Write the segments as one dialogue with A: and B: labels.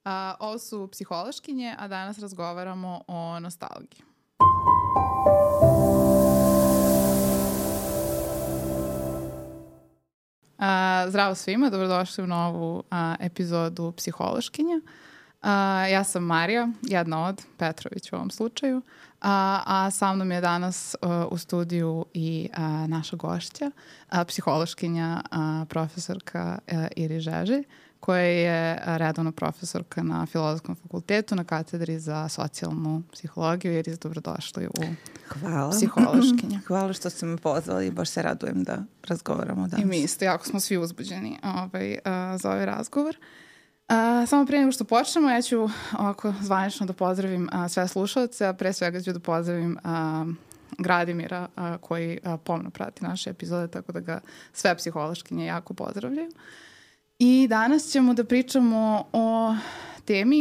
A: Ovo su psihološkinje, a danas razgovaramo o nostalgiji. Zdravo svima, dobrodošli u novu epizodu psihološkinja. Ja sam Marija, jedna od Petrović u ovom slučaju, a sa mnom je danas u studiju i naša gošća, psihološkinja profesorka Iris Žeželj, koja je redovna profesorka na Filozofskom fakultetu na katedri za socijalnu psihologiju. Iris, dobrodošli u psihološkinja.
B: Hvala što ste me pozvali, baš se radujem da razgovaramo danas.
A: I mi isto, jako smo svi uzbuđeni za ovaj razgovor. Samo prije nego što počnemo, ja ću ovako zvanično da pozdravim sve slušalce, a pre svega ću da pozdravim Gradimira koji pomno prati naše epizode, tako da ga sve psihološkinje jako pozdravljaju. I danas ćemo da pričamo o temi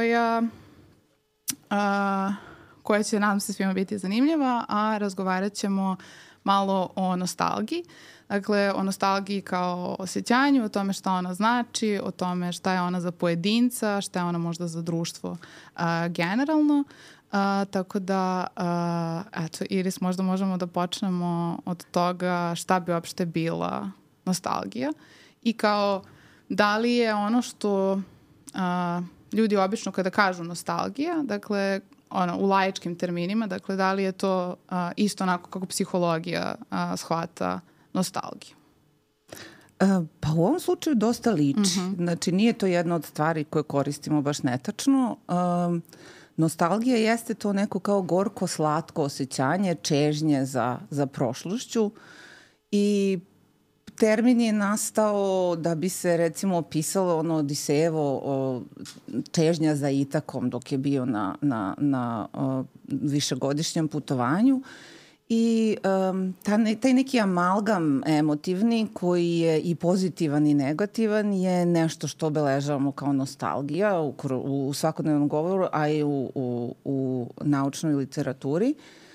A: koja će, nadam se, svima biti zanimljiva, a razgovarat ćemo malo o nostalgiji. Dakle, o nostalgiji kao osjećanju, o tome šta ona znači, o tome šta je ona za pojedinca, šta je ona možda za društvo generalno. Tako da, eto, Iris, možda možemo da počnemo od toga šta bi uopšte bila nostalgija i kao da li je ono što ljudi obično kada kažu nostalgija, dakle, u laičkim terminima, dakle, da li je to isto onako kako psihologija shvata nostalgiju?
B: Pa u ovom slučaju dosta liči. Znači, nije to jedna od stvari koje koristimo baš netačno. Nostalgija jeste to neko kao gorko-slatko osjećanje, čežnje za prošlošću i termin je nastao da bi se recimo opisalo ono Odisejevo čežnja za Itakom dok je bio na višegodišnjem putovanju. I taj neki amalgam emotivni koji je i pozitivan i negativan je nešto što obeležavamo kao nostalgija u svakodnevnom govoru, a i u naučnoj literaturi.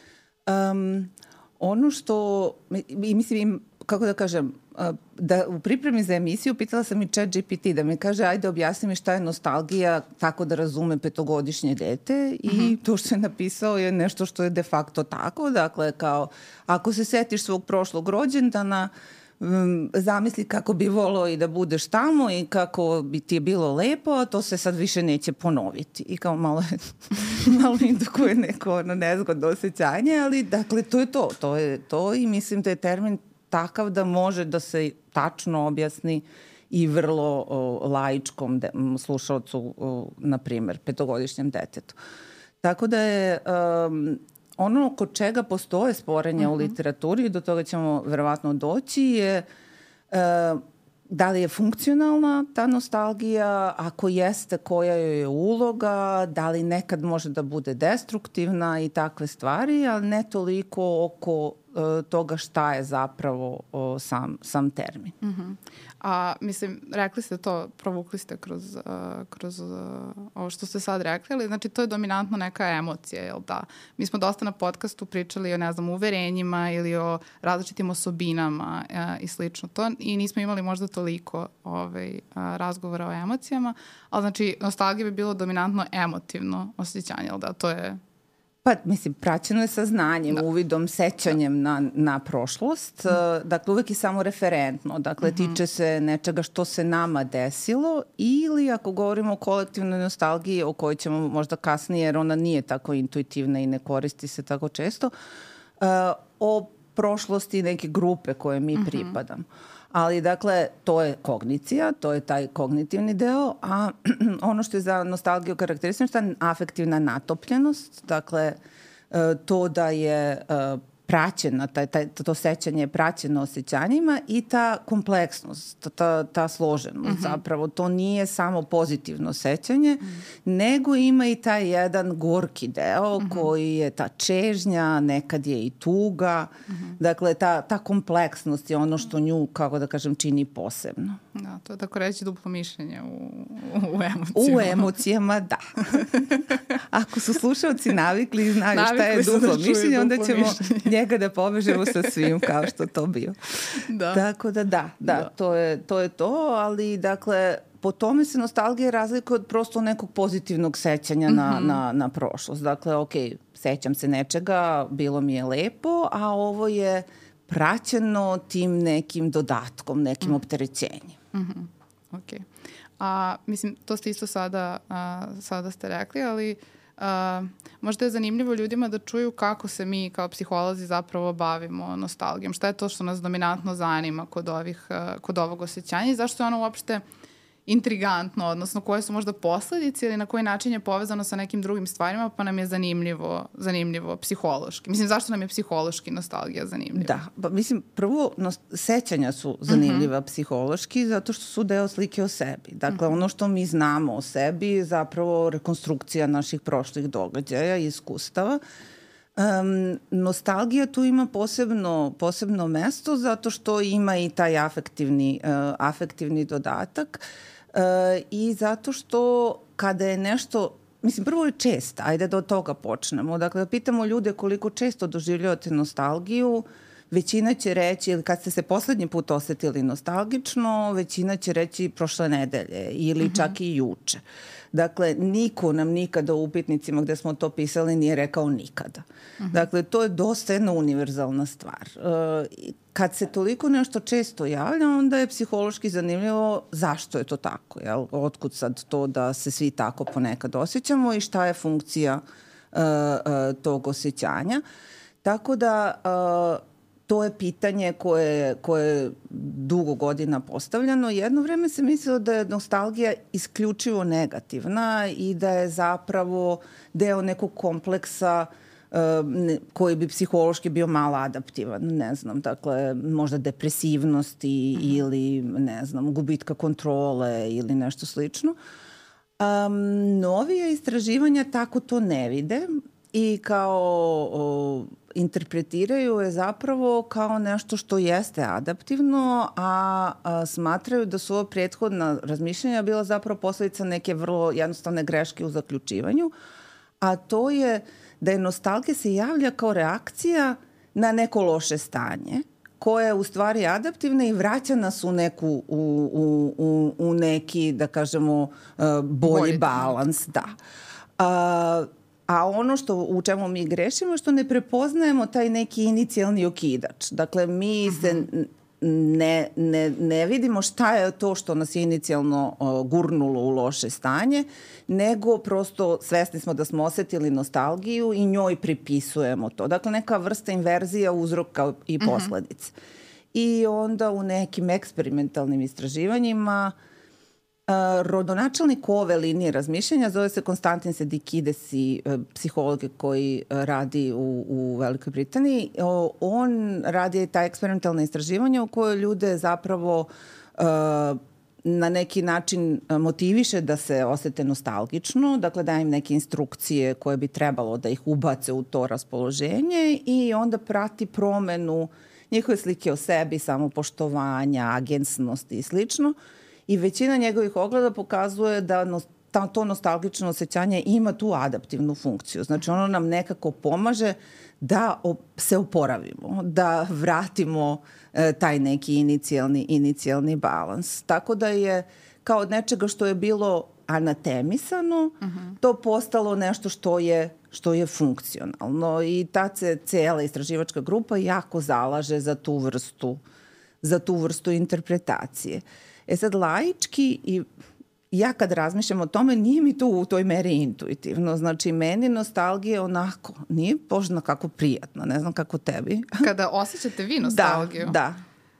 B: Ono što, mislim, kako da kažem, da u pripremi za emisiju pitala sam i ChatGPT da mi kaže ajde objasni mi šta je nostalgija tako da razume 5-godišnje dete i to što je napisao je nešto što je de facto tako. Dakle, kao ako se setiš svog prošlog rođendana, zamisli kako bi volao i da budeš tamo i kako bi ti je bilo lepo, a to se sad više neće ponoviti. I kao malo indukuje neko nezgodno osjećanje, ali dakle to je to. To je to i mislim da je termin takav da može da se tačno objasni i vrlo laičkom slušalcu, na primjer, 5-godišnjem detetu. Tako da je ono kod čega postoje sporenja u literaturi, do toga ćemo verovatno doći, je da li je funkcionalna ta nostalgija, ako jeste, koja joj je uloga, da li nekad može da bude destruktivna i takve stvari, ali ne toliko oko toga šta je zapravo sam termin.
A: Mislim, rekli ste to, provukli ste kroz ovo što ste sad rekli, ali znači to je dominantno neka emocija, jel da? Mi smo dosta na podcastu pričali o, ne znam, uverenjima ili o različitim osobinama i slično to i nismo imali možda toliko razgovora o emocijama, ali znači nostalgija bi bilo dominantno emotivno osjećanje, jel da? To je...
B: Pa, mislim, praćeno je sa znanjem, uvidom, sećanjem na prošlost. Dakle, uvek je samo referentno. Dakle, tiče se nečega što se nama desilo ili ako govorimo o kolektivnoj nostalgiji o kojoj ćemo možda kasnije, jer ona nije tako intuitivna i ne koristi se tako često, o prošlosti neke grupe koje mi pripadamo. Ali, dakle, to je kognicija, to je taj kognitivni deo, a ono što je za nostalgiju karakteristično je afektivna natopljenost, dakle, to da je praćena, to sećanje je praćeno osjećanjima i ta kompleksnost, ta složenost. Zapravo to nije samo pozitivno sećanje, nego ima i taj jedan gorki deo koji je ta čežnja, nekad je i tuga. Dakle, ta kompleksnost je ono što nju, kako da kažem, čini posebno.
A: Da, to je tako reći duplo mišljenje u emocijama.
B: U emocijama, da. Ako su slušalci navikli i znaju šta je duplo mišljenje, onda ćemo njega da povežemo sa svim kao što to bio. Da. Tako da, to je to, ali dakle, po tome se nostalgija razlikuje od prosto nekog pozitivnog sećanja na prošlost. Dakle, ok, sećam se nečega, bilo mi je lepo, a ovo je praćeno tim nekim dodatkom, nekim opterećenjem.
A: Ok. Mislim, to ste isto sada ste rekli, ali možda je zanimljivo ljudima da čuju kako se mi kao psiholozi zapravo bavimo nostalgijom. Šta je to što nas dominantno zanima kod ovog osjećanja i zašto je ono uopšte intrigantno, odnosno koje su možda posledice ili na koji način je povezano sa nekim drugim stvarima, pa nam je zanimljivo psihološki. Mislim, zašto nam je psihološki nostalgija zanimljiva?
B: Da, pa mislim, prvo, sećanja su zanimljiva psihološki zato što su deo slike o sebi. Dakle, ono što mi znamo o sebi je zapravo rekonstrukcija naših prošlih događaja i iskustava. Nostalgija tu ima posebno mesto zato što ima i taj afektivni dodatak i zato što kada je nešto, mislim, prvo je čest, ajde da od toga počnemo. Dakle, da pitamo ljude koliko često doživljavate nostalgiju, većina će reći, ili kad ste se poslednji put osetili nostalgično, većina će reći prošle nedelje ili čak i juče. Dakle, niko nam nikada u upitnicima gde smo to pisali nije rekao nikada. Dakle, to je dosta jedna univerzalna stvar. Kad se toliko nešto često javlja, onda je psihološki zanimljivo zašto je to tako. Jel? Otkud sad to da se svi tako ponekad osjećamo i šta je funkcija tog osjećanja. Tako da to je pitanje koje je dugo godina postavljano. Jedno vreme se mislilo da je nostalgija isključivo negativna i da je zapravo deo nekog kompleksa koji bi psihološki bio malo adaptivan, ne znam, dakle, možda depresivnosti ili, ne znam, gubitka kontrole ili nešto slično. Novije istraživanja tako to ne vide i kao interpretiraju je zapravo kao nešto što jeste adaptivno, a smatraju da su ovo prethodna razmišljanja bila zapravo posledica neke vrlo jednostavne greške u zaključivanju, a to je da je nostalgija se javlja kao reakcija na neko loše stanje koja je u stvari adaptivna i vraća nas u neki, da kažemo, bolji balans. Da. A ono u čemu mi grešimo je što ne prepoznajemo taj neki inicijalni okidač. Dakle, mi se ne vidimo šta je to što nas je inicijalno gurnulo u loše stanje, nego prosto svesni smo da smo osetili nostalgiju i njoj pripisujemo to. Dakle, neka vrsta inverzija uzroka i posledice. I onda u nekim eksperimentalnim istraživanjima rodonačelnik ove linije razmišljanja zove se Konstantin Sedikides i psiholog koji radi u Velikoj Britaniji. On radi taj eksperimentalne istraživanja u kojoj ljude zapravo na neki način motiviše da se osete nostalgično, dakle daje im neke instrukcije koje bi trebalo da ih ubace u to raspoloženje i onda prati promenu njihove slike o sebi, samopoštovanja, agensnosti i slično. I većina njegovih ogleda pokazuje da to nostalgično osjećanje ima tu adaptivnu funkciju. Znači, ono nam nekako pomaže da se oporavimo, da vratimo taj neki inicijalni balans. Tako da je kao od nečega što je bilo anatemisano, to postalo nešto što je funkcionalno. I ta cijela istraživačka grupa jako zalaže za tu vrstu interpretacije. Sad, laički i ja kad razmišljam o tome, nije mi to u toj meri intuitivno. Znači, meni nostalgija onako, nije božno kako prijatno, ne znam kako tebi.
A: Kada osjećate vi nostalgiju?
B: Da.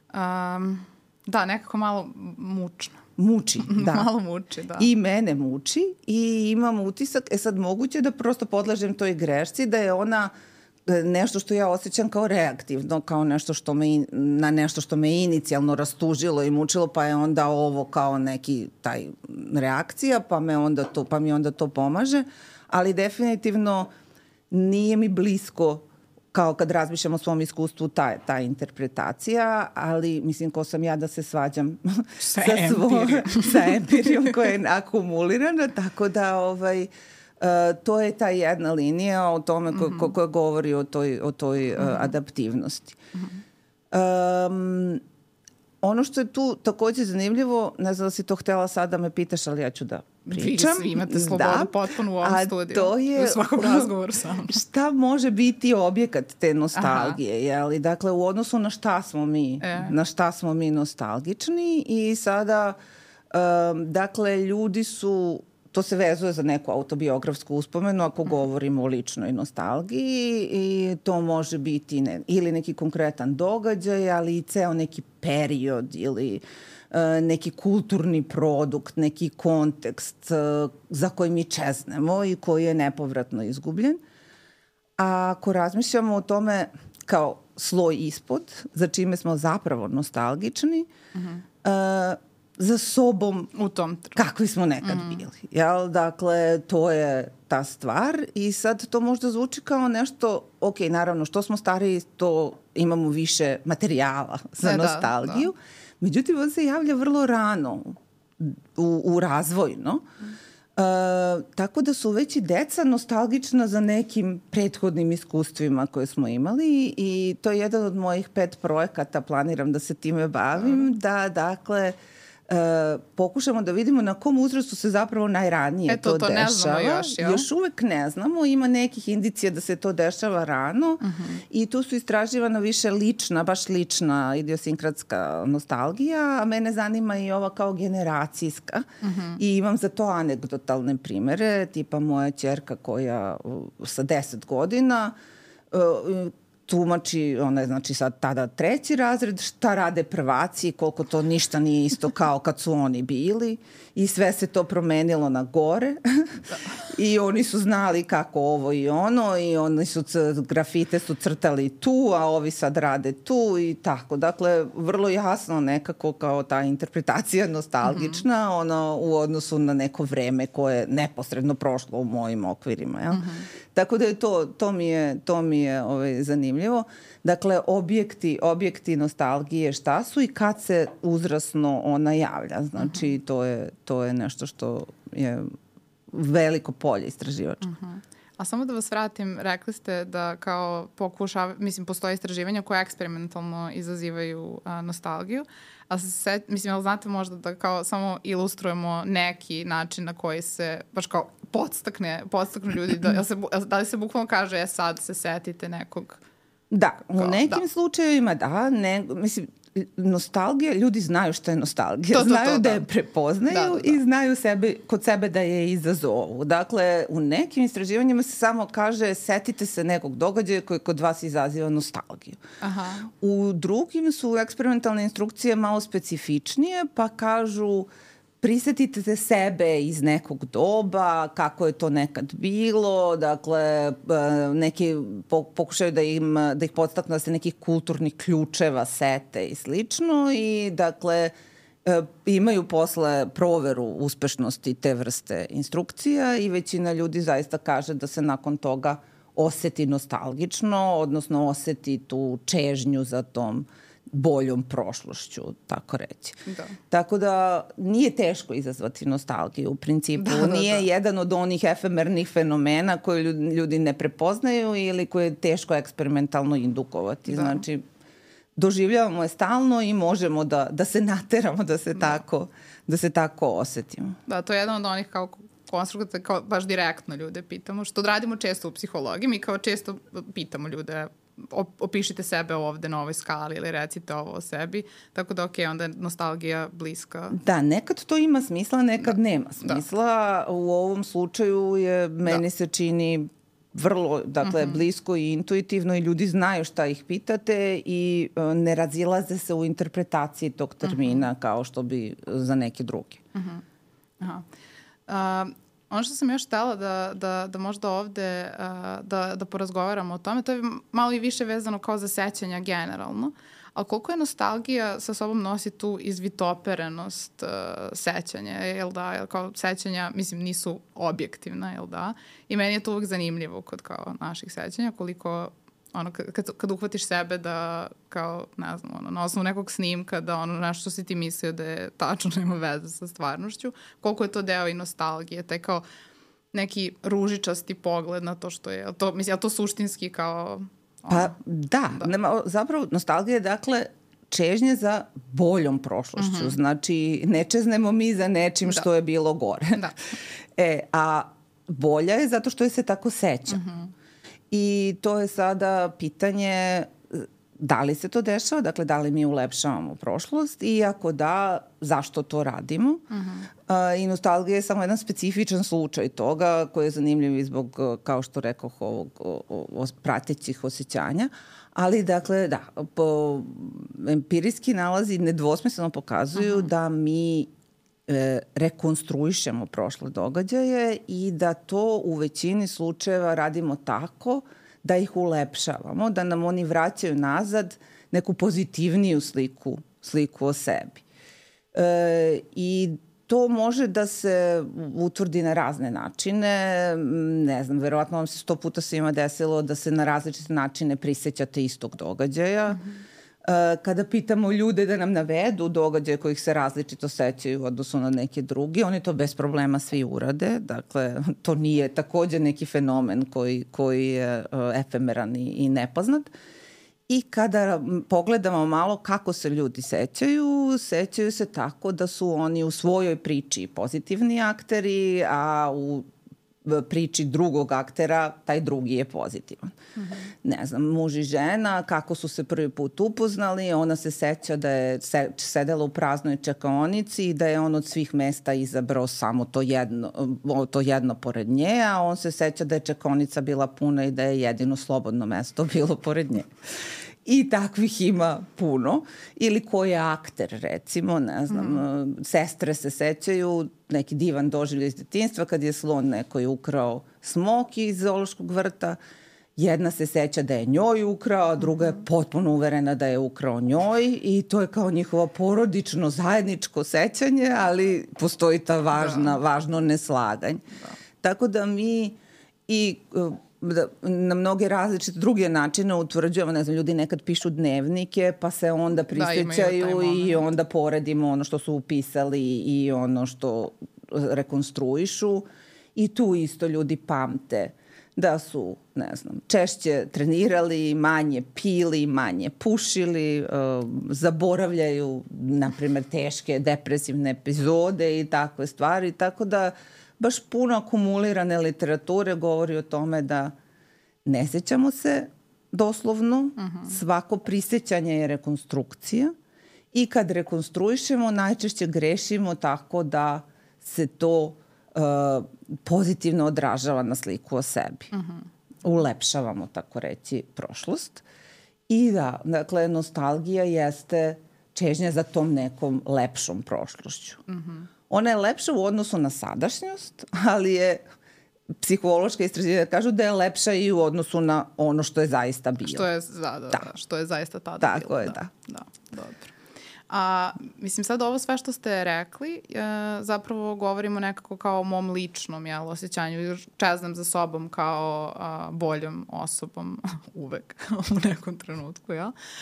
A: Da, nekako malo mučno.
B: Muči, da.
A: Malo muči, da.
B: I mene muči i imam utisak, sad moguće da prosto podlažem toj grešci, da je ona nešto što ja osjećam kao reaktivno, kao nešto što me inicijalno rastužilo i mučilo, pa je onda ovo kao neki taj reakcija, pa mi onda to pomaže, ali definitivno nije mi blisko kao kad razmišljam o svom iskustvu ta interpretacija, ali mislim ko sam ja da se svađam sa empirijom koja je akumulirana, tako da to je ta jedna linija o tome koja govori o toj adaptivnosti. ono što je tu takođe zanimljivo, ne znam da si to htela sad da me pitaš, ali ja ću da pričam.
A: Vi imate slobodu potpuno u ovom studiju.
B: To je
A: u svakom razgovoru sa mnom.
B: Šta može biti objekat te nostalgije, jeli? Dakle, u odnosu na šta smo mi nostalgični i sada, dakle, ljudi su, to se vezuje za neku autobiografsku uspomenu ako govorimo o ličnoj nostalgiji i to može biti ili neki konkretan događaj, ali i ceo neki period ili neki kulturni produkt, neki kontekst za koji mi čeznemo i koji je nepovratno izgubljen. A ako razmišljamo o tome kao sloj ispod, za čime smo zapravo nostalgični, za sobom
A: u tom
B: kakvi smo nekad bili. Jel? Dakle, to je ta stvar i sad to možda zvuči kao nešto, ok, naravno, što smo stariji, to imamo više materijala za nostalgiju. Međutim, on se javlja vrlo rano u razvoju, no? Tako da su već i deca nostalgična za nekim prethodnim iskustvima koje smo imali i to je jedan od mojih 5 projekata, planiram da se time bavim, da, dakle, pokušamo da vidimo na kom uzrastu se zapravo najranije to dešava.
A: Ne znamo još, jel?
B: Još uvek ne znamo, ima nekih indicija da se to dešava rano i tu su istraživana više baš lična idiosinkratska nostalgija, a mene zanima i ova kao generacijska i imam za to anegdotalne primere, tipa moja ćerka koja sa 10 godina tumači, ona je znači sad tada 3. razred, šta rade prvaci, koliko to ništa nije isto kao kad su oni bili i sve se to promenilo na gore i oni su znali kako ovo i ono i oni su grafite su crtali tu, a ovi sad rade tu i tako. Dakle, vrlo jasno nekako kao ta interpretacija nostalgična ono, u odnosu na neko vreme koje je neposredno prošlo u mojim okvirima. Jel? Tako da je to mi je zanimljivo. Dakle, objekti nostalgije šta su i kad se uzrasno ona javlja. Znači, to je nešto što je veliko polje istraživačko.
A: A samo da vas vratim, rekli ste da kao postoje istraživanja koje eksperimentalno izazivaju nostalgiju, a jel znate možda da kao samo ilustrujemo neki način na koji se baš kao podstaknu ljudi, da li se bukvalno kaže sad se setite nekog?
B: Da, u nekim slučajevima mislim, nostalgija, ljudi znaju šta je nostalgija. Znaju da je prepoznaju i znaju kod sebe da je izazovu. Dakle, u nekim istraživanjima se samo kaže setite se nekog događaja koji kod vas izaziva nostalgiju. U drugim su eksperimentalne instrukcije malo specifičnije, pa kažu prisetite se sebe iz nekog doba, kako je to nekad bilo, dakle, neki pokušaju da ih podstaknu da se nekih kulturnih ključeva sete i slično i, dakle, imaju posle proveru uspešnosti te vrste instrukcija i većina ljudi zaista kaže da se nakon toga oseti nostalgično, odnosno oseti tu čežnju za tom boljom prošlošću, tako reći. Tako da nije teško izazvati nostalgiju u principu. Nije jedan od onih efemernih fenomena koje ljudi ne prepoznaju ili koje je teško eksperimentalno indukovati. Znači, doživljavamo je stalno i možemo da se nateramo da se tako osetimo.
A: Da, to je jedan od onih kao konstrukta, kao baš direktno ljude pitamo, što radimo često u psihologiji. Mi kao često pitamo ljude opišite sebe ovde na ovoj skali ili recite ovo o sebi, tako da onda je nostalgija bliska.
B: Da, nekad to ima smisla, nekad nema smisla. U ovom slučaju meni se čini vrlo, dakle, blisko i intuitivno i ljudi znaju šta ih pitate i ne razilaze se u interpretaciji tog termina kao što bi za neke druge.
A: Ono što sam još htela da možda ovde da porazgovaramo o tome, to je malo i više vezano kao za sećanja generalno, ali koliko je nostalgija sa sobom nosi tu izvitoperenost sećanja, jel da? Jel kao sećanja, mislim, nisu objektivna, jel da? I meni je to uvijek zanimljivo kod kao naših sećanja, koliko kad uhvatiš sebe da kao, ne znam, na osnovu nekog snimka da nešto što si ti mislio da je tačno, nema veze sa stvarnošću, koliko je to deo i nostalgije, taj kao neki ružičasti pogled na to što je, to suštinski kao...
B: Pa da, zapravo nostalgija je dakle čežnje za boljom prošlošću. Znači, ne čeznemo mi za nečim što je bilo gore.
A: Da.
B: A bolja je zato što je se tako seća. I to je sada pitanje da li se to dešava, dakle da li mi ulepšavamo prošlost i ako da, zašto to radimo. I nostalgija je samo jedan specifičan slučaj toga koji je zanimljiv i zbog, kao što rekoh, ovog pratećih osjećanja. Ali, dakle, da, empirijski nalazi nedvosmisleno pokazuju da mi rekonstruišemo prošle događaje i da to u većini slučajeva radimo tako da ih ulepšavamo, da nam oni vraćaju nazad neku pozitivniju sliku o sebi. I to može da se utvrdi na razne načine. Ne znam, verovatno vam se 100 puta svima desilo da se na različite načine prisećate istog događaja. Kada pitamo ljude da nam navedu događaje kojih se različito sećaju u odnosu na neke drugi, oni to bez problema svi urade. Dakle, to nije takođe neki fenomen koji je efemeran i nepoznat. I kada pogledamo malo kako se ljudi sećaju se tako da su oni u svojoj priči pozitivni akteri, a u priči drugog aktera taj drugi je pozitivan. Ne znam, muž i žena, kako su se prvi put upoznali, ona se seća da je sedela u praznoj čekaonici i da je on od svih mesta izabrao samo to jedno pored nje, a on se seća da je čekaonica bila puna i da je jedino slobodno mesto bilo pored nje. I takvih ima puno. Ili ko je akter, recimo, ne znam, sestre se sećaju, neki divan doživljaj iz detinjstva kad je slon neko je ukrao smok iz zoološkog vrta. Jedna se seća da je njoj ukrao, a druga je potpuno uverena da je ukrao njoj i to je kao njihovo porodično zajedničko sećanje, ali postoji ta važno neslaganje. Tako da mi i na mnoge različite druge načine utvrđujemo, ne znam, ljudi nekad pišu dnevnike pa se onda prisećaju i onda poredimo ono što su upisali i ono što rekonstruišu i tu isto ljudi pamte da su, ne znam, češće trenirali, manje pili, manje pušili, zaboravljaju, na primjer, teške depresivne epizode i takve stvari, tako da baš puno akumulirane literature govori o tome da ne sećamo se doslovno, svako prisećanje je rekonstrukcija i kad rekonstruišemo najčešće grešimo tako da se to pozitivno odražava na sliku o sebi. Ulepšavamo, tako reći, prošlost. I da, dakle, nostalgija jeste čežnja za tom nekom lepšom prošlošću. Ona je lepša u odnosu na sadašnjost, ali je psihološka istraživanja kažu da je lepša i u odnosu na ono što je zaista bilo.
A: Što je zaista tada
B: tako
A: bilo.
B: Je, da.
A: Dobro. A mislim sad ovo sve što ste rekli zapravo govorimo nekako kao o mom ličnom osjećanju. Čeznem za sobom kao boljom osobom uvek u nekom trenutku.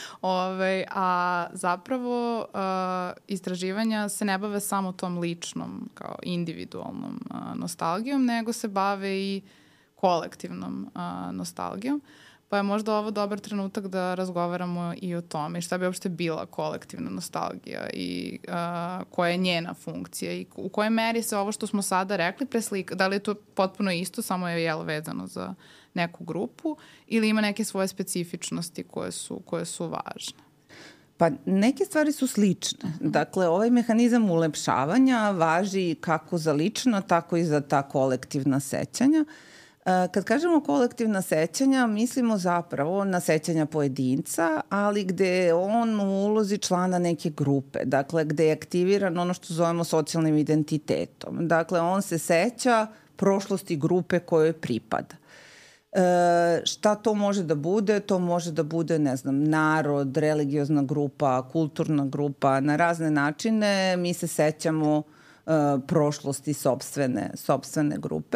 A: A zapravo istraživanja se ne bave samo tom ličnom kao individualnom nostalgijom, nego se bave i kolektivnom nostalgijom. Pa je možda ovo dobar trenutak da razgovaramo i o tome šta bi uopšte bila kolektivna nostalgija i koja je njena funkcija i u kojoj meri se ovo što smo sada rekli preslika, da li je to potpuno isto, samo je vezano za neku grupu ili ima neke svoje specifičnosti koje su važne?
B: Pa neke stvari su slične. Dakle, ovaj mehanizam ulepšavanja važi kako za lično, tako i za ta kolektivna sećanja. Kad kažemo kolektivna sećanja, mislimo zapravo na sećanja pojedinca, ali gde je on u ulozi člana neke grupe. Dakle, gde je aktiviran ono što zovemo socijalnim identitetom. Dakle, on se seća prošlosti grupe kojoj pripada. Šta to može da bude? To može da bude, ne znam, narod, religiozna grupa, kulturna grupa. Na razne načine mi se sećamo prošlosti sopstvene grupe.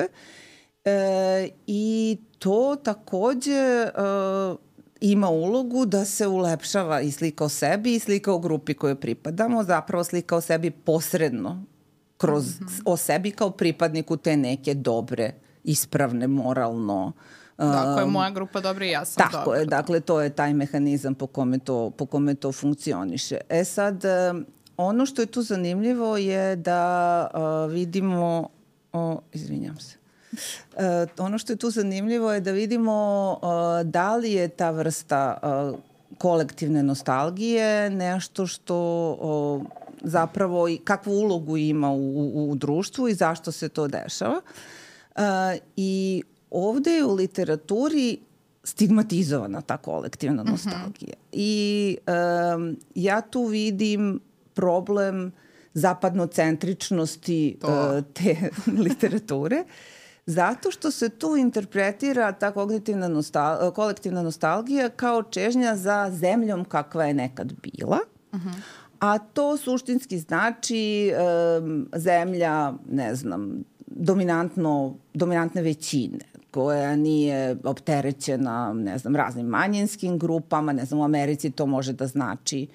B: I to takođe ima ulogu da se ulepšava i slika o sebi i slika o grupi kojoj pripadamo, zapravo slika o sebi posredno kroz o sebi kao pripadniku te neke dobre, ispravne, moralno
A: Da, ako je moja grupa dobra i ja sam dobra.
B: Tako je, dakle to je taj mehanizam po kome to funkcioniše. Sad, ono što je tu zanimljivo je da vidimo, izvinjam se, ono što je tu zanimljivo je da vidimo da li je ta vrsta kolektivne nostalgije nešto što zapravo i kakvu ulogu ima u društvu i zašto se to dešava. I ovde je u literaturi stigmatizovana ta kolektivna nostalgija. I ja tu vidim problem zapadnocentričnosti te literature, zato što se tu interpretira ta kolektivna nostalgija kao čežnja za zemljom kakva je nekad bila, a to suštinski znači zemlja, ne znam, dominantne većine koja nije opterećena, ne znam, raznim manjinskim grupama, ne znam, u Americi to može da znači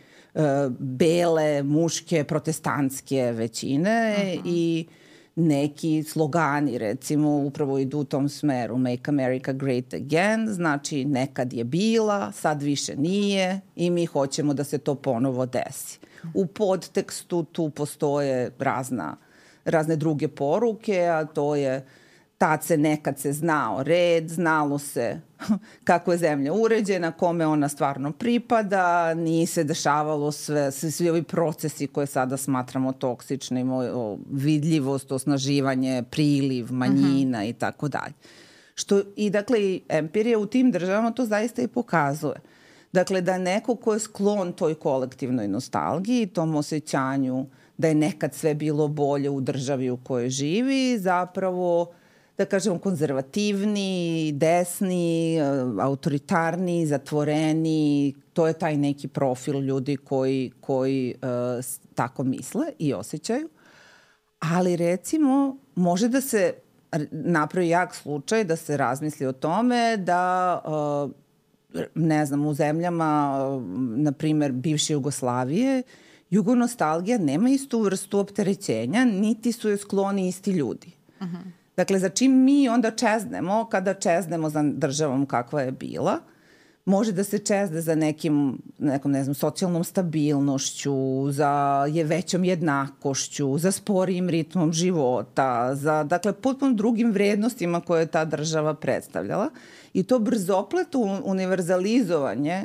B: bele, muške, protestantske većine i neki slogani, recimo, upravo idu u tom smeru. Make America Great Again, znači nekad je bila, sad više nije i mi hoćemo da se to ponovo desi. U podtekstu tu postoje razne druge poruke, a to je nekad se znao red, znalo se kako je zemlja uređena, kome ona stvarno pripada, nije se dešavalo svi ovi procesi koje sada smatramo toksičnim, vidljivost, osnaživanje, priliv, manjina i tako dalje. I dakle, empirija u tim državama to zaista i pokazuje. Dakle, da neko ko je sklon toj kolektivnoj nostalgiji, tom osjećanju da je nekad sve bilo bolje u državi u kojoj živi, zapravo, da kažemo, konzervativni, desni, autoritarni, zatvoreni, to je taj neki profil ljudi koji tako misle i osjećaju. Ali recimo, može da se napravi jak slučaj da se razmisli o tome da ne znam, u zemljama, na primer, bivše Jugoslavije, jugonostalgija nema istu vrstu opterećenja, niti su joj skloni isti ljudi. Dakle, za čim mi onda čeznemo, kada čeznemo za državom kakva je bila, može da se čezne za nekom, ne znam, socijalnom stabilnošću, za većom jednakošću, za sporijim ritmom života, za, dakle, potpuno drugim vrednostima koje je ta država predstavljala. I to brzopleto univerzalizovanje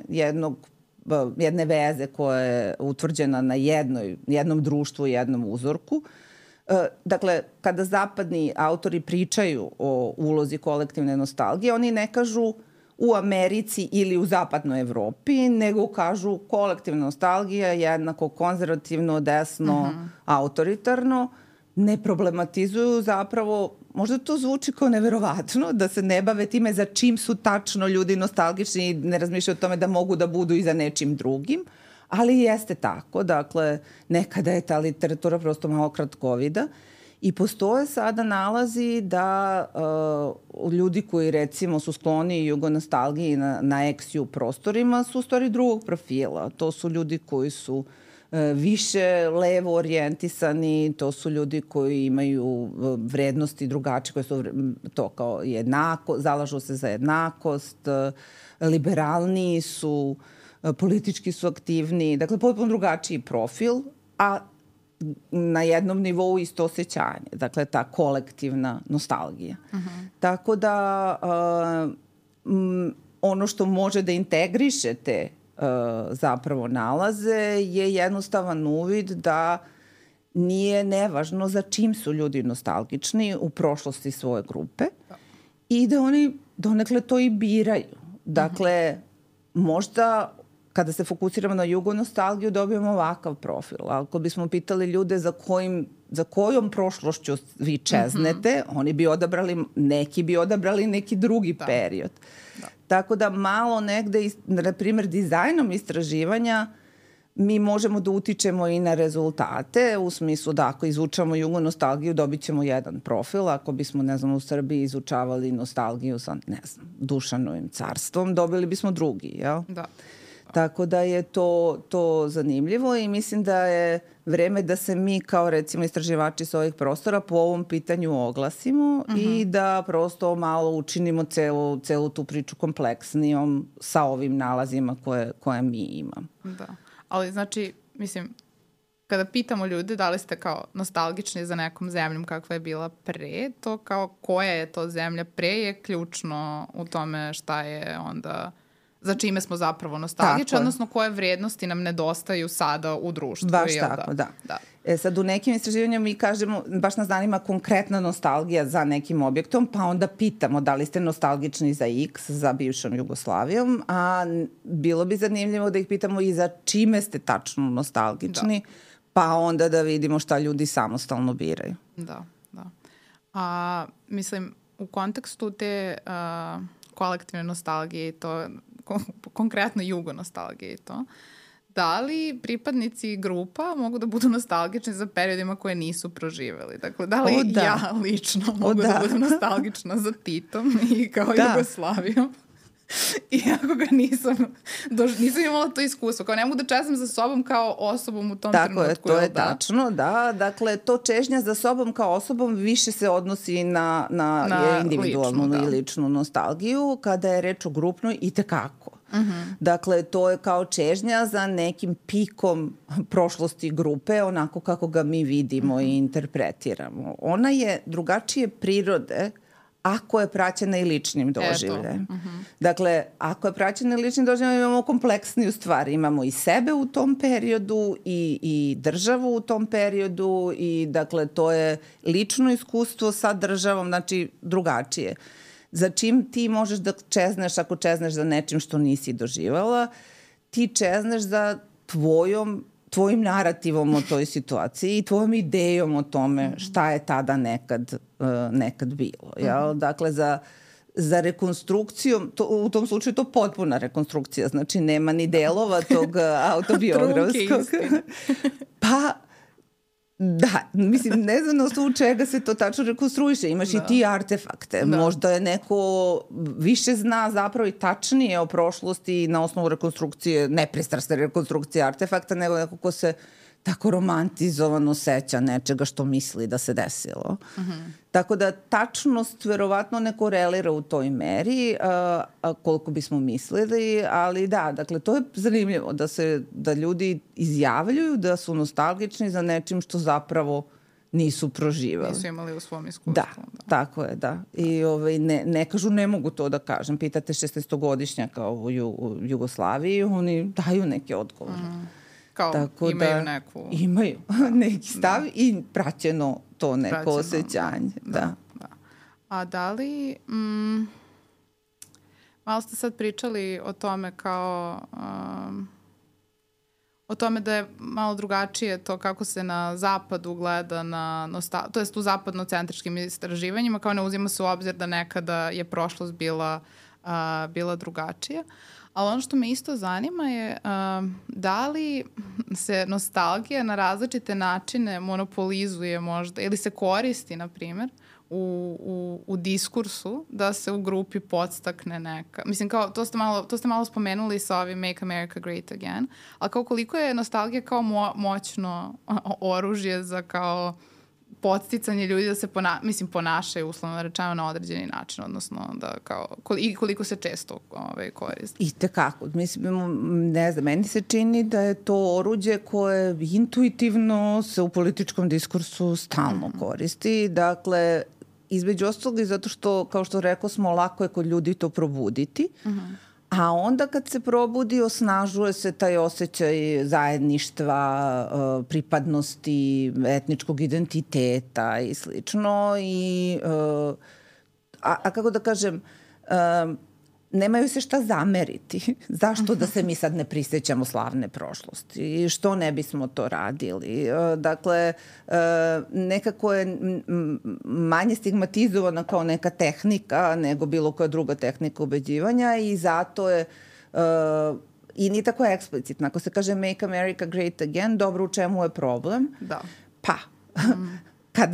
B: jedne veze koja je utvrđena na jednom društvu i jednom uzorku. Dakle, kada zapadni autori pričaju o ulozi kolektivne nostalgije, oni ne kažu u Americi ili u zapadnoj Evropi, nego kažu kolektivna nostalgija jednako konzervativno, desno, autoritarno, ne problematizuju zapravo, možda to zvuči kao neverovatno, da se ne bave time za čim su tačno ljudi nostalgični i ne razmišljaju o tome da mogu da budu i za nečim drugim, ali jeste tako. Dakle, nekada je ta literatura prosto malo kratkovida i postoje sada nalazi da ljudi koji recimo su skloni jugonostalgiji na ex-ju prostorima su u stvari drugog profila. To su ljudi koji su više levo orijentisani, to su ljudi koji imaju vrednosti drugačije, koje su to kao zalažu se za jednakost, liberalniji su, politički su aktivni, dakle potpuno drugačiji profil, a na jednom nivou isto osjećanje, dakle ta kolektivna nostalgija. Tako da ono što može da integriše te zapravo nalaze je jednostavan uvid da nije nevažno za čim su ljudi nostalgični u prošlosti svoje grupe i da oni donekle to i biraju. Dakle, možda kada se fokusiramo na jugonostalgiju dobijemo ovakav profil. Ako bismo pitali ljude za kojom prošlošću vi čeznete, oni bi odabrali, neki bi odabrali neki drugi period. Tako da malo negde, na primjer, dizajnom istraživanja mi možemo da utičemo i na rezultate, u smislu da ako izučamo jugonostalgiju dobit ćemo jedan profil, ako bismo, ne znam, u Srbiji izučavali nostalgiju sa, ne znam, Dušanovim carstvom, dobili bismo drugi, jel?
A: Da.
B: Tako da je to zanimljivo i mislim da je vreme da se mi kao recimo istraživači s ovih prostora po ovom pitanju oglasimo i da prosto malo učinimo celu tu priču kompleksnijom sa ovim nalazima koje mi imamo.
A: Da, ali znači, mislim, kada pitamo ljude da li ste kao nostalgični za nekom zemljom kakva je bila pre, to kao koja je to zemlja pre je ključno u tome šta je onda, za čime smo zapravo nostalgični, odnosno koje vrednosti nam nedostaju sada u društvu.
B: Baš tako, da. Sad u nekim istraživanjima mi kažemo, baš nas zanima konkretna nostalgija za nekim objektom, pa onda pitamo da li ste nostalgični za X, za bivšom Jugoslavijom, a bilo bi zanimljivo da ih pitamo i za čime ste tačno nostalgični, pa onda da vidimo šta ljudi samostalno biraju.
A: Da. A mislim, u kontekstu te kolektivne nostalgije i to, konkretno jugonostalgije i to, da li pripadnici grupa mogu da budu nostalgični za periodima koje nisu proživeli? Dakle, da li ja lično mogu da budem nostalgična za Titom i kao Jugoslavijom? Iako ga nisam imala to iskustvo. Kao ne mogu da čezam za sobom kao osobom u tom trenutku.
B: Tako je, to je tačno, da. Dakle, to čežnja za sobom kao osobom više se odnosi na individualnu i ličnu nostalgiju. Kada je reč o grupnoj, itekako. Dakle, to je kao čežnja za nekim pikom prošlosti grupe, onako kako ga mi vidimo i interpretiramo. Ona je drugačije prirode ako je praćena i ličnim doživljajem. Dakle, ako je praćena i ličnim doživljajem, imamo kompleksniju stvar. Imamo i sebe u tom periodu i državu u tom periodu i dakle, to je lično iskustvo sa državom, znači drugačije. Za čim ti možeš da čezneš ako čezneš za nečim što nisi doživala, ti čezneš za tvojim narativom o toj situaciji i tvojom idejom o tome šta je tada nekad bilo. Jel? Dakle, za rekonstrukcijom, u tom slučaju to potpuna rekonstrukcija, znači nema ni delova tog autobiografskog. Pa, da, mislim, ne znam na osnovu čega se to tačno rekonstruiše. Imaš i ti artefakte. Možda je neko više zna zapravo i tačnije o prošlosti na osnovu rekonstrukcije, nepristrasne rekonstrukcije artefakta, nego neko ko se tako romantizovano seća nečega što misli da se desilo. Tako da tačnost verovatno ne korelira u toj meri koliko bismo mislili, ali da, dakle, to je zanimljivo da ljudi izjavljuju da su nostalgični za nečim što zapravo nisu proživali.
A: Nisu imali u svom iskustvu.
B: Da, tako je, da. I ne kažu ne mogu to da kažem. Pitate 16-godišnjaka u Jugoslaviji, oni daju neke odgovore.
A: Kao tako imaju neku...
B: Imaju neki stav i praćeno to neko osjećanje. Da.
A: A da li... malo ste sad pričali o tome kao... o tome da je malo drugačije to kako se na zapadu gleda na nostalgiju, to jest u zapadnocentričkim istraživanjima, kao ne uzima se u obzir da nekada je prošlost bila drugačija. Ali ono što me isto zanima je da li se nostalgija na različite načine monopolizuje možda ili se koristi, na primjer, u diskursu da se u grupi podstakne neka. Mislim, kao, to ste malo spomenuli sa ovim Make America Great Again, ali kao koliko je nostalgija kao moćno oružje za kao podsticanje ljudi da se ponašaju uslovno rečeno na određeni način, odnosno da kao, i koliko se često koristi.
B: I tekako. Mislim, ne znam, meni se čini da je to oruđe koje intuitivno se u političkom diskursu stalno koristi. Dakle, između ostalog i zato što, kao što rekao smo, lako je kod ljudi to probuditi, a onda kad se probudi osnažuje se taj osjećaj zajedništva, pripadnosti, etničkog identiteta i slično. A kako da kažem, nemaju se šta zameriti. Zašto da se mi sad ne prisjećamo slavne prošlosti? Što ne bismo to radili? Dakle, nekako je manje stigmatizovana kao neka tehnika nego bilo koja druga tehnika ubeđivanja i zato je i ni tako eksplicitna. Ako se kaže Make America Great Again, dobro, u čemu je problem?
A: Da.
B: Pa,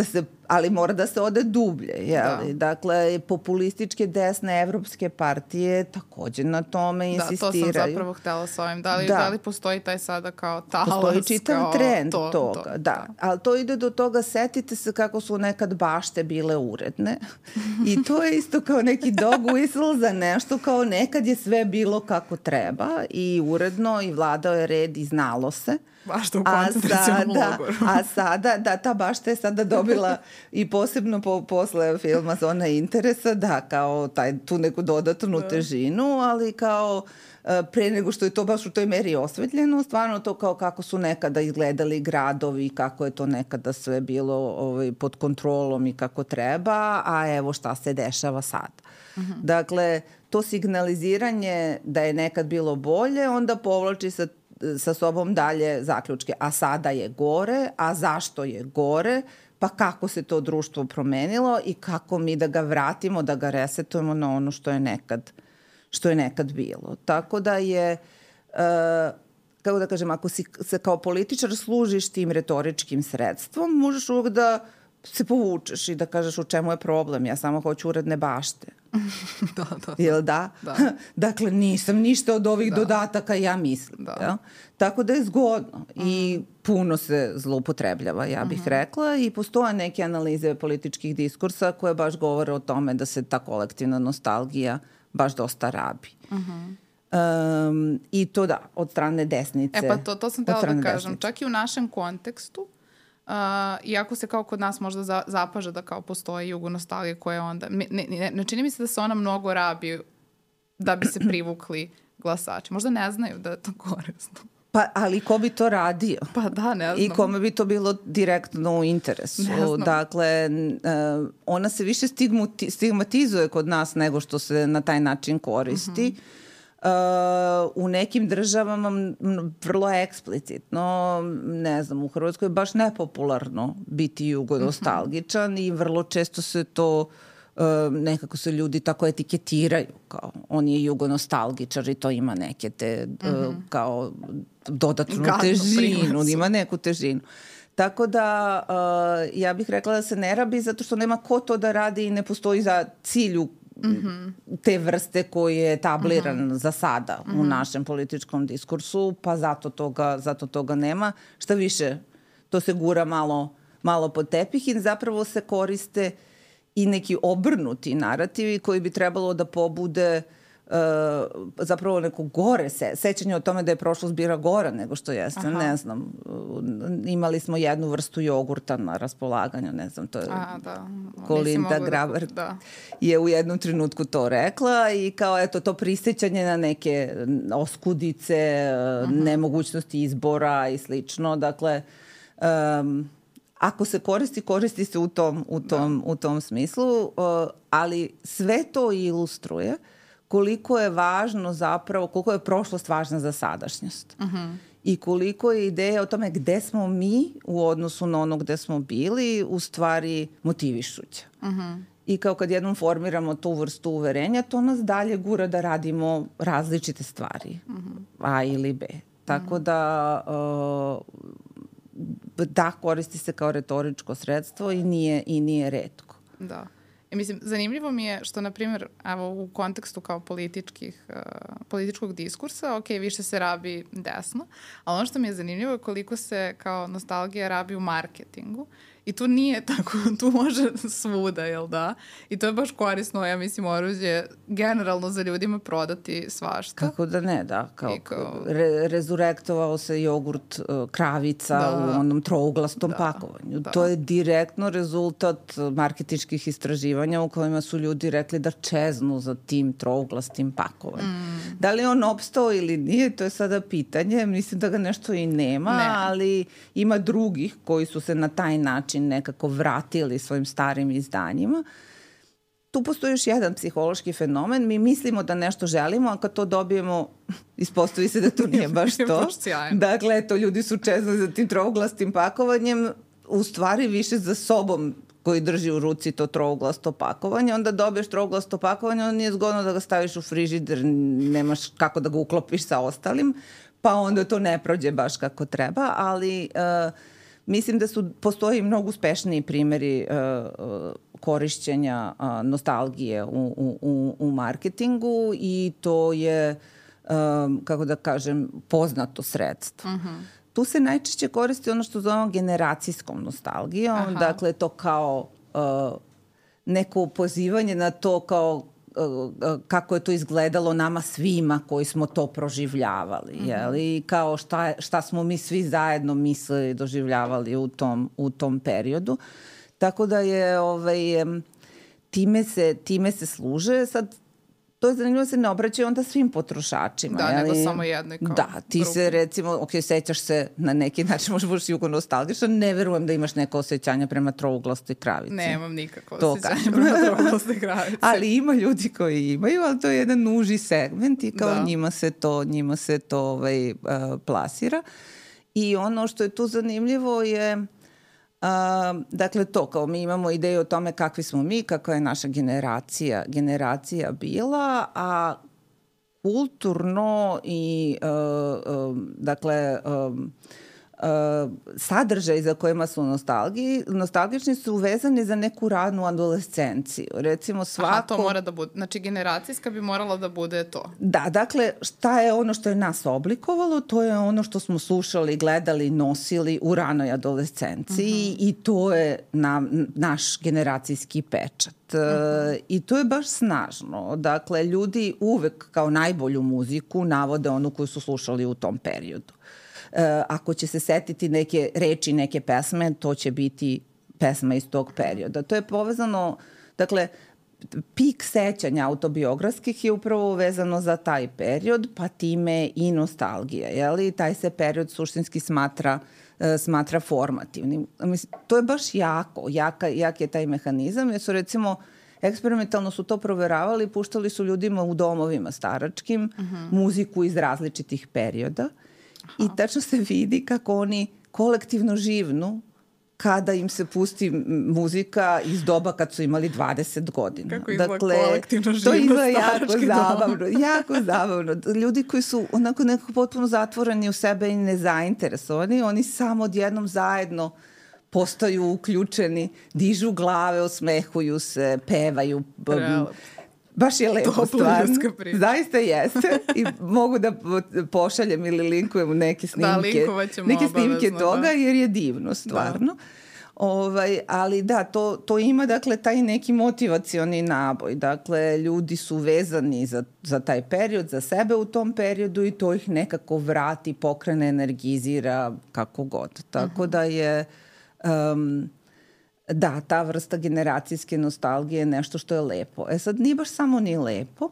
B: ali mora da se ode dublje. Jeli? Da. Dakle, populističke desne evropske partije takođe na tome insistiraju.
A: Da, to sam zapravo htela s ovim. Da li postoji taj sada kao talas?
B: Postoji čitav trend toga. Da. Ali to ide do toga, setite se kako su nekad bašte bile uredne. I to je isto kao neki dog whistle za nešto, kao nekad je sve bilo kako treba i uredno i vladao je red i znalo se.
A: Bašta u koncentracionom logoru.
B: A sada, ta bašta je sada dobila i posebno posle filma Zona interesa, kao tu neku dodatnu težinu, ali kao pre nego što je to baš u toj meri osvetljeno, stvarno to kao kako su nekada izgledali gradovi, kako je to nekada sve bilo pod kontrolom i kako treba, a evo šta se dešava sad. Dakle, to signaliziranje da je nekad bilo bolje, onda povlači sa sobom dalje zaključke. A sada je gore, a zašto je gore, pa kako se to društvo promenilo i kako mi da ga vratimo, da ga resetujemo na ono što je nekad bilo. Tako da je, kako da kažem, ako se kao političar služiš tim retoričkim sredstvom, možeš uvek da se povučeš i da kažeš u čemu je problem. Ja samo hoću uredne bašte.
A: Da.
B: Jel da? Dakle, nisam ništa od ovih dodataka, ja mislim. Ja? Tako da je zgodno i puno se zloupotrebljava, ja bih rekla, i postoje neke analize političkih diskursa koje baš govore o tome da se ta kolektivna nostalgija baš dosta rabi. I to od strane desnice.
A: Pa to sam tela da kažem. Čak i u našem kontekstu, iako se kao kod nas možda zapaža da kao postoji jugonostalgija koja onda... Ne čini mi se da se ona mnogo rabi da bi se privukli glasači. Možda ne znaju da je to korisno.
B: Pa, ali ko bi to radio?
A: Pa da, ne znam.
B: I kome bi to bilo direktno u interesu. Dakle, ona se više stigmatizuje kod nas nego što se na taj način koristi. U nekim državama vrlo eksplicitno, ne znam, u Hrvatskoj je baš nepopularno biti jugonostalgičan i vrlo često se to nekako se ljudi tako etiketiraju kao on je jugonostalgičar i to ima neke te kao dodatnu težinu, ima neku težinu. Tako da ja bih rekla da se ne rabi zato što nema ko to da radi i ne postoji za cilju te vrste koji je etabliran za sada u našem političkom diskursu, pa zato toga nema. Šta više, to se gura malo pod tepih i zapravo se koriste i neki obrnuti narativi koji bi trebalo da pobude zapravo neko gore sećanje o tome da je prošlost bila gora nego što jeste. Ne znam, imali smo jednu vrstu jogurta na raspolaganju, ne znam, to je Kolinda Grabar je u jednom trenutku to rekla i kao eto to prisjećanje na neke oskudice, nemogućnosti izbora i slično. Dakle, ako se koristi se u tom smislu, ali sve to ilustruje koliko je važno zapravo, koliko je prošlost važna za sadašnjost. I koliko je ideja o tome gde smo mi u odnosu na ono gde smo bili u stvari motivišuća. I kao kad jednom formiramo tu vrstu uverenja, to nas dalje gura da radimo različite stvari. A ili B. Tako da koristi se kao retoričko sredstvo i nije retko.
A: Da. Mislim, zanimljivo mi je što, na primjer, evo, u kontekstu kao političkog diskursa, ok, više se rabi desno, ali ono što mi je zanimljivo je koliko se kao nostalgija rabi u marketingu i tu nije tako, tu može svuda, jel da? I to je baš korisno, ja mislim, oružje generalno za ljudima prodati svašta.
B: Kako da ne, da. Rezurektovao se jogurt Kravica u onom trouglastom pakovanju. To je direktno rezultat marketinških istraživanja u kojima su ljudi rekli da čeznu za tim trouglastim pakovanjem. Da li on opstao ili nije, to je sada pitanje. Mislim da ga nešto i nema, ali ima drugih koji su se na taj način nekako vratili svojim starim izdanjima. Tu postoji još jedan psihološki fenomen. Mi mislimo da nešto želimo, a kad to dobijemo, ispostavi se da to nije baš to. Dakle, eto, ljudi su čeznuli za tim trouglastim pakovanjem, u stvari više za sobom koji drži u ruci to trouglasto pakovanje. Onda dobiješ trouglasto pakovanje, onda nije zgodno da ga staviš u frižider, nemaš kako da ga uklopiš sa ostalim, pa onda to ne prođe baš kako treba, ali mislim da postoji mnogo uspešniji primjeri korišćenja nostalgije u marketingu i to je, kako da kažem, poznato sredstvo. Tu se najčešće koristi ono što zovemo generacijskom nostalgijom, dakle to kao neko pozivanje na to kao kako je to izgledalo nama svima koji smo to proživljavali, jeli? Kao šta smo mi svi zajedno mislili, doživljavali u tom periodu. Tako da je time se služe. Sad, to je zanimljivo, se ne obraćaju onda svim potrošačima.
A: Da, nego samo jednoj kao
B: Da, ti grupi. Se recimo, sećaš se na neki način, možda budeš jugo nostalgična, ne verujem da imaš neko osjećanja prema trouglasti kravici.
A: Nemam nikako osjećanja prema trouglasti kravici.
B: Ali ima ljudi koji imaju, ali to je jedan uži segment i kao njima se to plasira. I ono što je tu zanimljivo je dakle to, kao mi imamo ideju o tome kakvi smo mi, kakva je naša generacija bila, a kulturno i dakle sadržaj za kojima su nostalgični su vezani za neku ranu adolescenciju. Recimo
A: to mora da bude, znači generacijska bi morala da bude to.
B: Da, dakle šta je ono što je nas oblikovalo, to je ono što smo slušali, gledali, nosili u ranoj adolescenciji i to je naš generacijski pečat. I to je baš snažno. Dakle, ljudi uvek kao najbolju muziku navode onu koju su slušali u tom periodu. Ako će se setiti neke reči, neke pesme, to će biti pesma iz tog perioda. To je povezano, dakle, pik sećanja autobiografskih je upravo vezano za taj period, pa time i nostalgija. Jeli? Taj se period suštinski smatra formativnim. Mislim, to je baš jak je taj mehanizam, jer su recimo eksperimentalno su to proveravali, puštali su ljudima u domovima staračkim muziku iz različitih perioda. I tačno se vidi kako oni kolektivno živnu kada im se pusti muzika iz doba kad su imali 20 godina.
A: Kako izgleda kolektivno živno
B: to izgleda jako zabavno. Ljudi koji su onako nekako potpuno zatvoreni u sebe i nezainteresovani, oni samo odjednom zajedno postaju uključeni, dižu glave, osmehuju se, pevaju. Baš je lepo stvarno. Zaista jeste. I mogu da pošaljem ili linkujem neke snimke toga, jer je divno stvarno. Ali da, to ima dakle taj neki motivacioni naboj. Dakle, ljudi su vezani za taj period, za sebe u tom periodu i to ih nekako vrati, pokrene, energizira, kako god. Tako da je... Da, ta vrsta generacijske nostalgije je nešto što je lepo. Sad, nije baš samo ni lepo,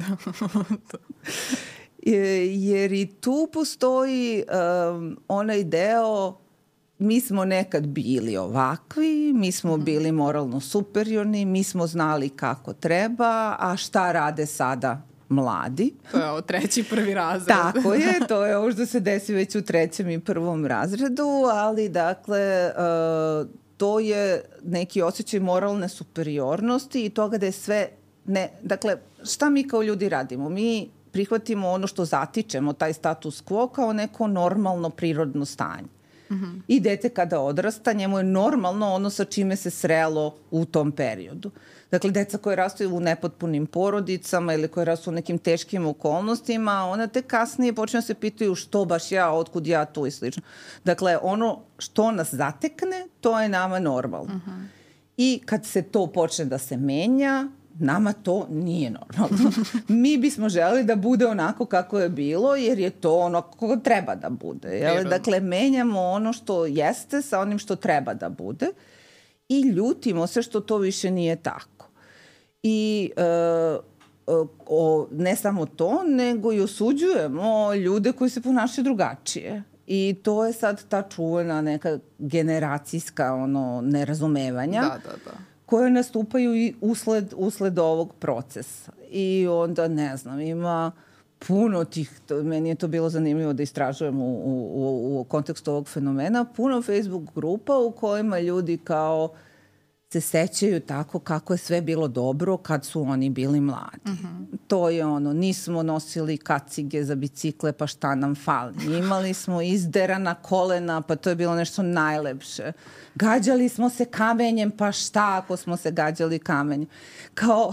B: jer i tu postoji onaj deo, mi smo nekad bili ovakvi, mi smo bili moralno superiorni, mi smo znali kako treba, a šta rade sada mladi?
A: To je ovo 3. i 1. razred.
B: Tako je, to je ovo što se desi već u 3. i 1. razredu, ali dakle... to je neki osjećaj moralne superiornosti i toga da je sve... Dakle, šta mi kao ljudi radimo? Mi prihvatimo ono što zatičemo, taj status quo, kao neko normalno prirodno stanje. I dete kada odrasta, njemu je normalno ono sa čime se srelo u tom periodu. Dakle, deca koje rastu u nepotpunim porodicama ili koje rastu u nekim teškim okolnostima, ona te kasnije počne se pitaju što baš ja, otkud ja tu i slično. Dakle, ono što nas zatekne, to je nama normalno. I kad se to počne da se menja, nama to nije normalno. Mi bismo želeli da bude onako kako je bilo, jer je to ono kako treba da bude. Dakle, menjamo ono što jeste sa onim što treba da bude i ljutimo se što to više nije tako. I ne samo to, nego i osuđujemo ljude koji se ponašaju drugačije. I to je sad ta čuvena neka generacijska nerazumevanja koje nastupaju i usled ovog procesa. I onda, ne znam, ima puno tih, meni je to bilo zanimljivo da istražujem u kontekstu ovog fenomena, puno Facebook grupa u kojima ljudi kao se sećaju tako kako je sve bilo dobro kad su oni bili mladi. to je ono, nismo nosili kacige za bicikle, pa šta nam fali. Imali smo izderana kolena, pa to je bilo nešto najlepše. Gađali smo se kamenjem, pa šta ako smo se gađali kamenjem. Kao,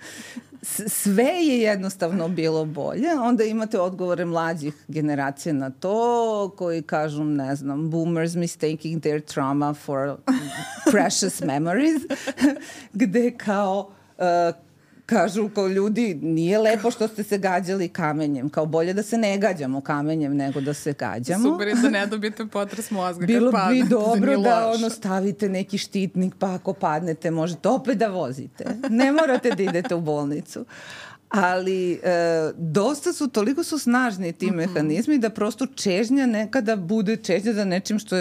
B: sve je jednostavno bilo bolje. Onda imate odgovore mlađih generacija na to, koji kažu, ne znam, boomers mistaking their trauma for precious memories, gde kao kažu kao ljudi, nije lepo što ste se gađali kamenjem. Kao bolje da se ne gađamo kamenjem nego da se gađamo.
A: Super je da ne dobijete potres mozga.
B: Bilo
A: kad padnete,
B: bi dobro da stavite neki štitnik, pa ako padnete možete opet da vozite. Ne morate da idete u bolnicu. Ali dosta su, toliko su snažni ti mehanizmi da prosto čežnja nekada bude čežnja za nečim što je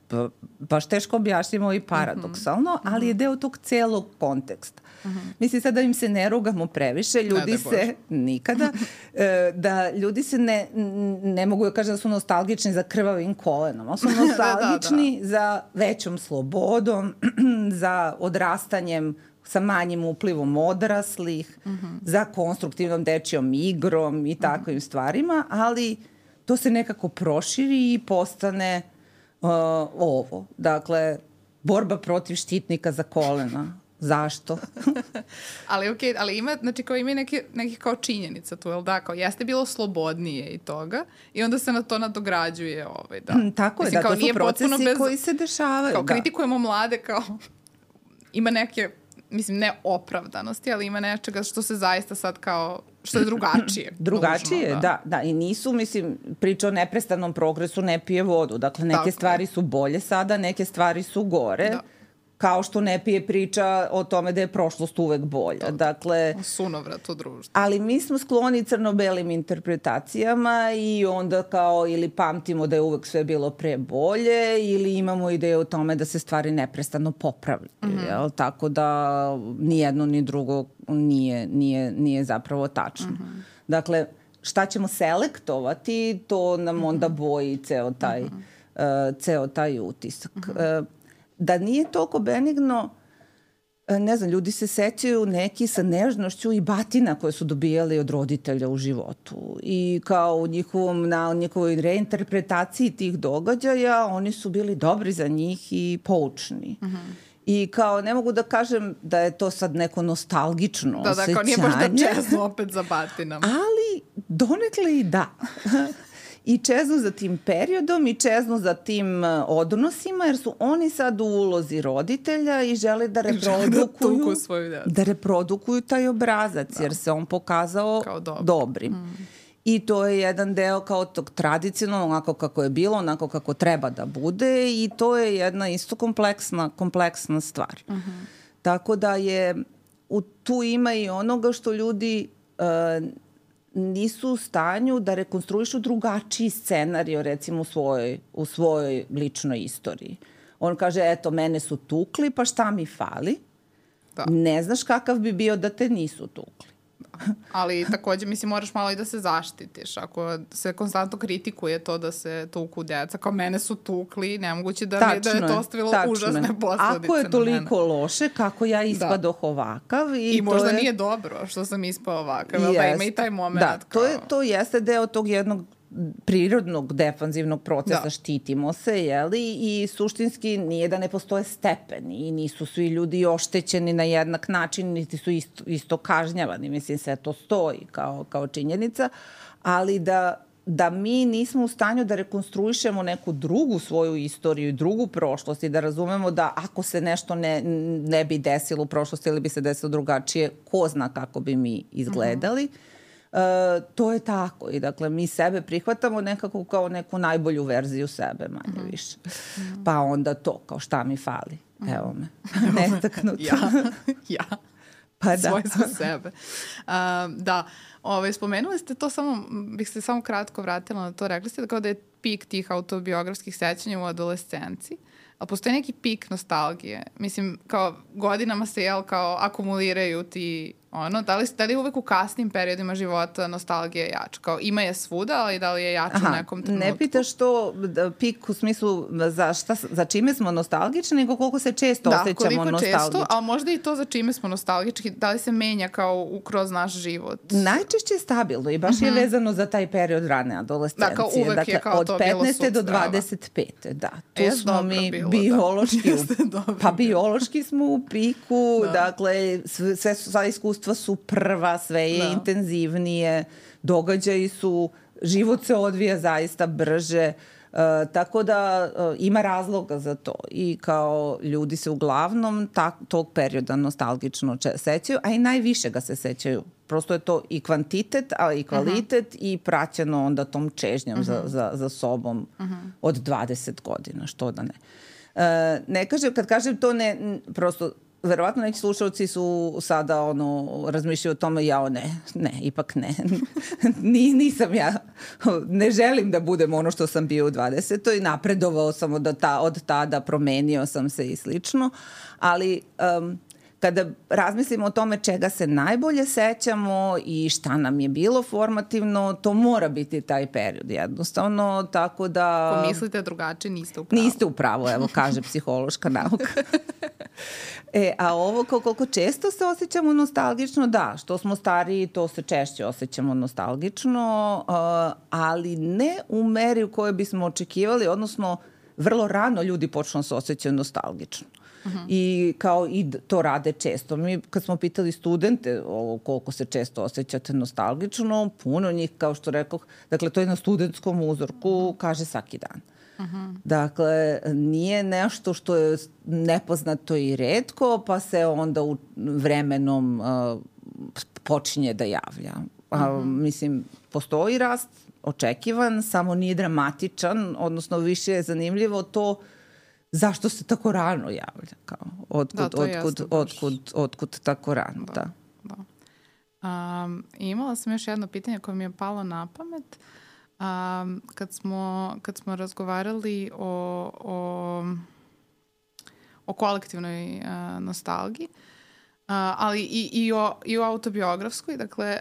B: baš teško objašnjivo i paradoksalno, ali je deo tog celog konteksta. Mislim sad da im se ne rugamo previše, ljudi se nikada, da ljudi se ne mogu da kažem da su nostalgični za krvavim kolenom, ali su nostalgični za većom slobodom, za odrastanjem sa manjim uplivom odraslih, za konstruktivnom dečijom igrom i takvim stvarima, ali to se nekako proširi i postane ovo. Dakle, borba protiv štitnika za kolena. Zašto?
A: Ali okej, ali ima, znači kao ima neki kao činjenica tu, jel da? Kao jeste bilo slobodnije i toga i onda se na to nadograđuje da.
B: Tako je, da, to su procesi koji se dešavaju.
A: Kao kritikujemo mlade, kao ima neke, mislim, ne opravdanosti, ali ima nečega što se zaista sad kao, što je drugačije.
B: Drugačije, nužno, da. I nisu, mislim, priča o neprestanom progresu ne pije vodu. Dakle, neke stvari su bolje sada, neke stvari su gore. Da. Kao što ne pije priča o tome da je prošlost uvek bolja. Dakle,
A: sunovrat u društvu.
B: Ali mi smo skloni crno-belim interpretacijama i onda kao ili pamtimo da je uvek sve bilo pre bolje ili imamo ideju o tome da se stvari neprestano popravljaju. Jel? Tako da ni jedno ni drugo nije zapravo tačno. Dakle, šta ćemo selektovati, to nam onda boji ceo taj utisak. Da nije toliko benigno, ne znam, ljudi se sećaju neki sa nežnošću i batina koje su dobijali od roditelja u životu. I kao na njihovoj reinterpretaciji tih događaja, oni su bili dobri za njih i poučni. I kao, ne mogu da kažem da je to sad neko nostalgično osjećanje.
A: Da, kao nije baš da čeznu opet za batinama.
B: Ali donekle i da. I čeznu za tim periodom i čeznu za tim odnosima, jer su oni sad u ulozi roditelja i žele da reprodukuju taj obrazac, jer se on pokazao dobrim. I to je jedan deo kao tog tradicionalnog, onako kako je bilo, onako kako treba da bude i to je jedna isto kompleksna stvar. Tako da tu ima i onoga što ljudi nisu u stanju da rekonstruišu drugačiji scenario, recimo u svojoj ličnoj istoriji. On kaže, eto, mene su tukli, pa šta mi fali? Da. Ne znaš kakav bi bio da te nisu tukli.
A: Ali takođe, mislim, moraš malo i da se zaštitiš. Ako se konstantno kritikuje to da se tuku deca, kao mene su tukli, nemoguće da je to ostavilo užasne posledice.
B: Ako je toliko loše, kako ja ispadoh ovakav.
A: I možda nije dobro što sam ispao ovakav, da ima i taj moment.
B: Da, to jeste deo tog jednog prirodnog defanzivnog procesa, štitimo se, jeli, i suštinski nije da ne postoje stepeni i nisu svi ljudi oštećeni na jednak način, niti su isto kažnjavani, mislim, sve to stoji kao činjenica, ali da mi nismo u stanju da rekonstruišemo neku drugu svoju istoriju i drugu prošlost i da razumemo da ako se nešto ne bi desilo u prošlosti ili bi se desilo drugačije, ko zna kako bi mi izgledali. To je tako i dakle mi sebe prihvatamo nekako kao neku najbolju verziju sebe, manje više. Pa onda to, kao šta mi fali, evo me, nestaknuto.
A: Ja.
B: Pa da.
A: Svojstvo sebe. Da, spomenuli ste to, bih se samo kratko vratila na to, rekli ste da kao da je pik tih autobiografskih sećanja u adolescenciji, ali postoji neki pik nostalgije. Mislim, kao godinama se kao akumuliraju ti Da li uvek u kasnim periodima života nostalgija jača? Kao ima je svuda, ali da li je jača u nekom trenutku?
B: Ne pitaš to pik u smislu za čime smo nostalgični, nego koliko se često osjećamo nostalgični. Da, koliko često,
A: ali možda i to za čime smo nostalgični, da li se menja kao kroz naš život?
B: Najčešće je stabilno i baš je vezano za taj period rane adolescencije.
A: Da, kao uvek je kao to bilo
B: od 15. do 25. Da, tu smo mi biološki, pa biološki smo u piku, dakle, sva iskustva su prva, sve je intenzivnije, događaji su, život se odvija zaista brže, tako da ima razloga za to i kao ljudi se uglavnom tog perioda nostalgično sećaju, a i najviše ga se sećaju. Prosto je to i kvantitet, ali i kvalitet i praćeno onda tom čežnjom za sobom od 20 godina, što da ne. Ne kažem, kad kažem to prosto verovatno neki slušalci su sada razmišljaju o tome, ipak ne. Nisam ja, ne želim da budem ono što sam bio u 20. i napredovao sam od tada, promenio sam se i slično, ali kada razmislimo o tome čega se najbolje sećamo i šta nam je bilo formativno, to mora biti taj period jednostavno, tako da...
A: Ako mislite drugačije, niste u pravu.
B: Niste u pravu, evo, kaže psihološka nauka. A ovo koliko često se osjećamo nostalgično, da, što smo stariji, to se češće osjećamo nostalgično, ali ne u meri u kojoj bismo očekivali, odnosno vrlo rano ljudi počnu se osjećaju nostalgično. I kao i to rade često. Mi kad smo pitali studente koliko se često osjećate nostalgično, puno njih, kao što rekoh, dakle to je na studentskom uzorku, kaže svaki dan. Dakle, nije nešto što je nepoznato i retko, pa se onda vremenom počinje da javlja. Mislim, postoji rast očekivan, samo nije dramatičan, odnosno više je zanimljivo to zašto se tako rano javlja? Kao, otkud tako rano? Da.
A: Imala sam još jedno pitanje koje mi je palo na pamet. Kad smo razgovarali o kolektivnoj nostalgiji, ali i o autobiografskoj, dakle,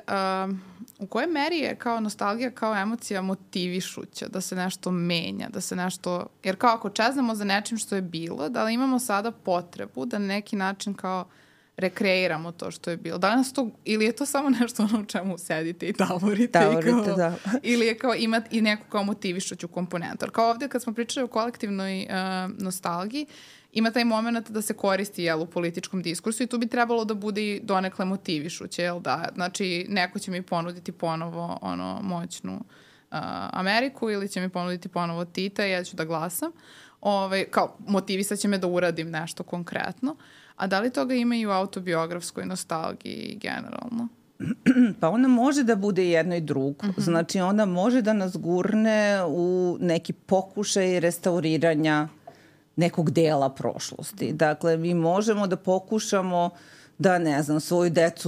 A: u kojoj meri je kao nostalgija, kao emocija motivišuća da se nešto menja, da se nešto, jer kao ako čeznemo za nečim što je bilo, da li imamo sada potrebu da na neki način kao rekreiramo to što je bilo. Da li nas to, ili je to samo nešto u čemu sedite i tavorite
B: da.
A: Ili je kao imati i neku kao motivišuću komponentu. Kao ovdje kad smo pričali o kolektivnoj nostalgiji, ima taj moment da se koristi u političkom diskursu i tu bi trebalo da bude i donekle motivišuće, jel da? Znači, neko će mi ponuditi ponovo moćnu Ameriku ili će mi ponuditi ponovo Tita i ja ću da glasam. Kao motivisat će me da uradim nešto konkretno. A da li toga ima i u autobiografskoj nostalgiji generalno?
B: Pa ona može da bude jedno i drugo. Znači, ona može da nas gurne u neki pokušaj restauriranja nekog dela prošlosti. Dakle, mi možemo da pokušamo da, ne znam, svoju decu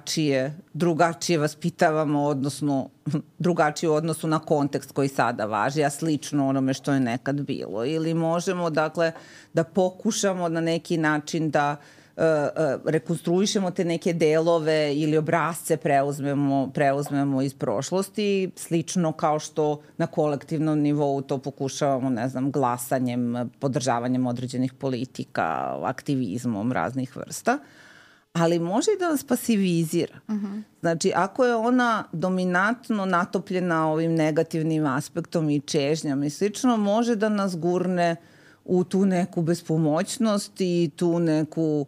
B: drugačije vaspitavamo, odnosno drugačije u odnosu na kontekst koji sada važi, a slično onome što je nekad bilo. Ili možemo, dakle, da pokušamo na neki način da rekonstruišemo te neke delove ili obrazce preuzmemo iz prošlosti, slično kao što na kolektivnom nivou to pokušavamo, ne znam, glasanjem, podržavanjem određenih politika, aktivizmom raznih vrsta. Ali može i da nas pasivizira. Znači, ako je ona dominantno natopljena ovim negativnim aspektom i čežnjama i slično, može da nas gurne u tu neku bespomoćnost i tu neku,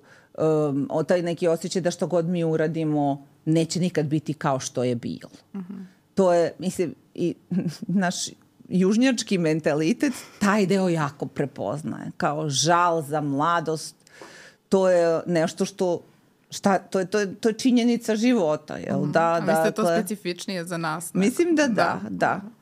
B: taj neki osjećaj da što god mi uradimo neće nikad biti kao što je bilo. To je, mislim, i naš južnjački mentalitet taj deo jako prepoznaje. Kao žal za mladost, to je nešto što to je činjenica života, jel?
A: A mislite to specifičnije za nas?
B: Mislim da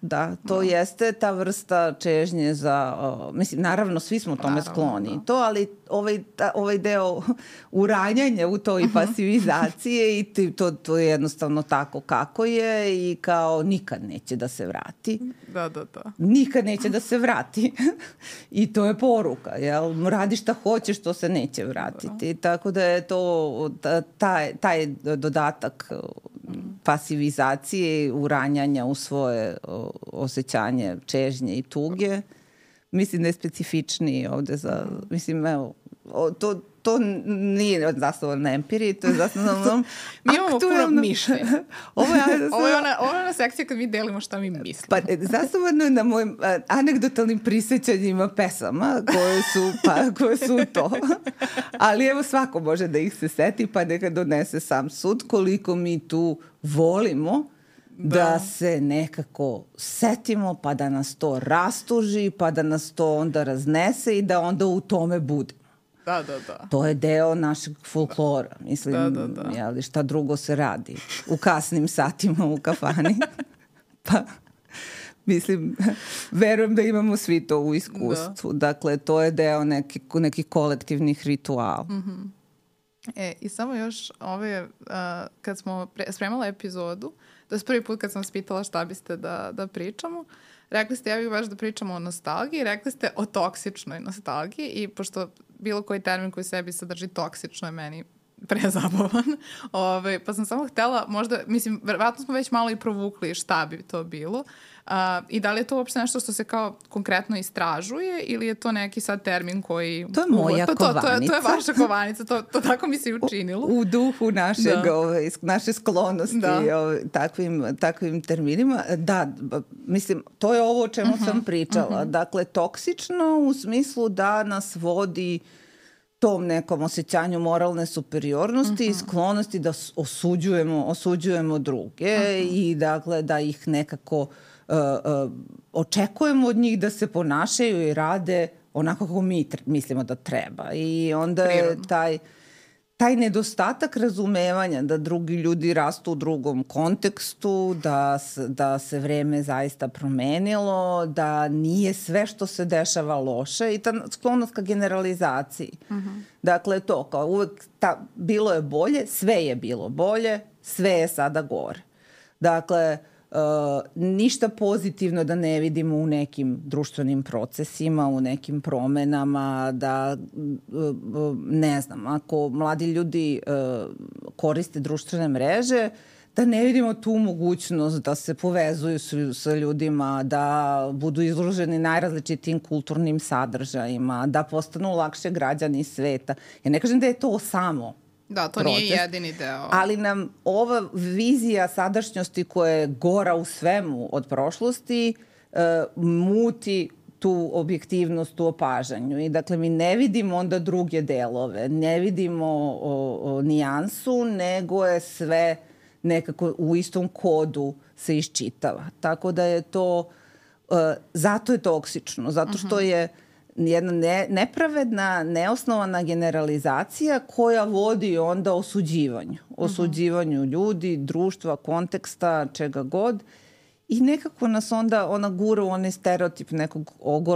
B: Da, to jeste ta vrsta čežnje za, mislim, naravno svi smo tome skloni, to, ali ovaj deo uranjanja u to i pasivizacije i to je jednostavno tako kako je i kao nikad neće da se vrati.
A: Da.
B: Nikad neće da se vrati. I to je poruka, jel? Radi šta hoćeš, to se neće vratiti. Tako da je to taj dodatak pasivizacije, uranjanja u svoje osjećanje čežnje i tuge. Mislim da je specifičniji ovde za, mislim, evo, to nije zasnovano na empiriji, to je zasnovano na
A: mi imamo puno mišljenja. Ovo je ona sekcija kad mi delimo šta mi mislimo.
B: Pa, zasnovano je na mojim anegdotalnim prisjećanjima pesama koje su to. Ali evo svako može da ih se seti pa neka donese sam sud koliko mi tu volimo da se nekako setimo pa da nas to rastuži pa da nas to onda raznese i da onda u tome budemo.
A: Da.
B: To je deo našeg folklora. Mislim, jeli, šta drugo se radi u kasnim satima u kafani. Pa, mislim, verujem da imamo svi to u iskustvu. Dakle, to je deo nekih kolektivnih rituala.
A: Mm-hmm. I samo još kad smo spremala epizodu, to je prvi put kad sam vas pitala šta biste da pričamo, rekli ste, ja bih baš da pričamo o nostalgiji, rekli ste o toksičnoj nostalgiji i pošto bilo koji termin koji sebi sadrži toksično je meni prezabavan, pa sam samo htela, možda, mislim, verovatno smo već malo i provukli šta bi to bilo i da li je to uopšte nešto što se kao konkretno istražuje ili je to neki sad termin koji...
B: To je moja kovanica.
A: To je vaša kovanica, to tako mi se i učinilo.
B: U duhu naše sklonosti takvim terminima. Da, mislim, to je ovo o čemu sam pričala. Dakle, toksično u smislu da nas vodi tom nekom osjećanju moralne superiornosti i sklonosti da osuđujemo druge i dakle da ih nekako očekujemo od njih da se ponašaju i rade onako kako mi mislimo da treba. I onda je taj nedostatak razumevanja da drugi ljudi rastu u drugom kontekstu, da se vreme zaista promenilo, da nije sve što se dešava loše i ta sklonost ka generalizaciji. Dakle, to kao uvek bilo je bolje, sve je bilo bolje, sve je sada gore. Dakle, ništa pozitivno da ne vidimo u nekim društvenim procesima, u nekim promenama, da ne znam, ako mladi ljudi koriste društvene mreže, da ne vidimo tu mogućnost da se povezuju sa ljudima, da budu izloženi najrazličitijim kulturnim sadržajima, da postanu lakše građani sveta. Ja ne kažem da je to samo
A: da, to nije jedini deo.
B: Ali nam ova vizija sadašnjosti koja je gora u svemu od prošlosti muti tu objektivnost, tu opažanju. I dakle, mi ne vidimo onda druge delove, ne vidimo nijansu, nego je sve nekako u istom kodu se iščitava. Tako da je to, zato je toksično, zato što je jedna nepravedna, neosnovana generalizacija koja vodi onda osuđivanju ljudi, društva, konteksta, čega god i nekako nas onda ona gura u onaj stereotip nekog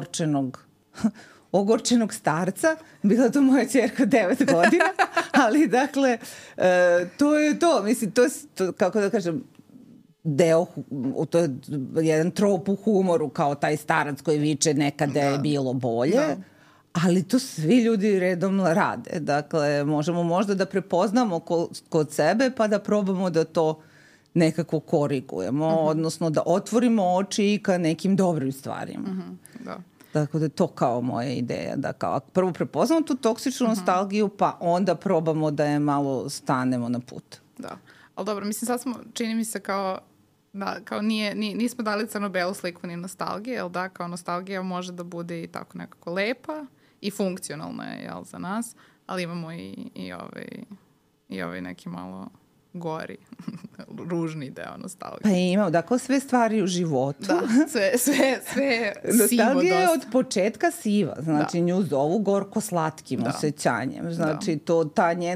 B: ogorčenog starca. Bila to moja ćerka 9 godina, ali dakle to je to. Mislim, to je, kako da kažem, to je jedan trop u humoru kao taj starac koji viče nekada je bilo bolje, ali to svi ljudi redom rade. Dakle, možemo možda da prepoznamo kod sebe pa da probamo da to nekako korigujemo, odnosno da otvorimo oči ka nekim dobrim stvarima. Tako da je to kao moja ideja. Da kao prvo prepoznamo tu toksičnu nostalgiju pa onda probamo da je malo stanemo na put.
A: Da, ali dobro, mislim sad smo, čini mi se kao nismo dali crno-belu sliku ni nostalgije, jel da, kao nostalgija može da bude i tako nekako lepa i funkcionalna je, jel, za nas, ali imamo i ovaj neki malo gori, ružni deo nostalgije.
B: Pa imamo, dakle, sve stvari u životu.
A: Da, sve sivo dosta.
B: Nostalgija je od početka siva, znači nju zovu gorko-slatkim osjećanjem, znači ta njena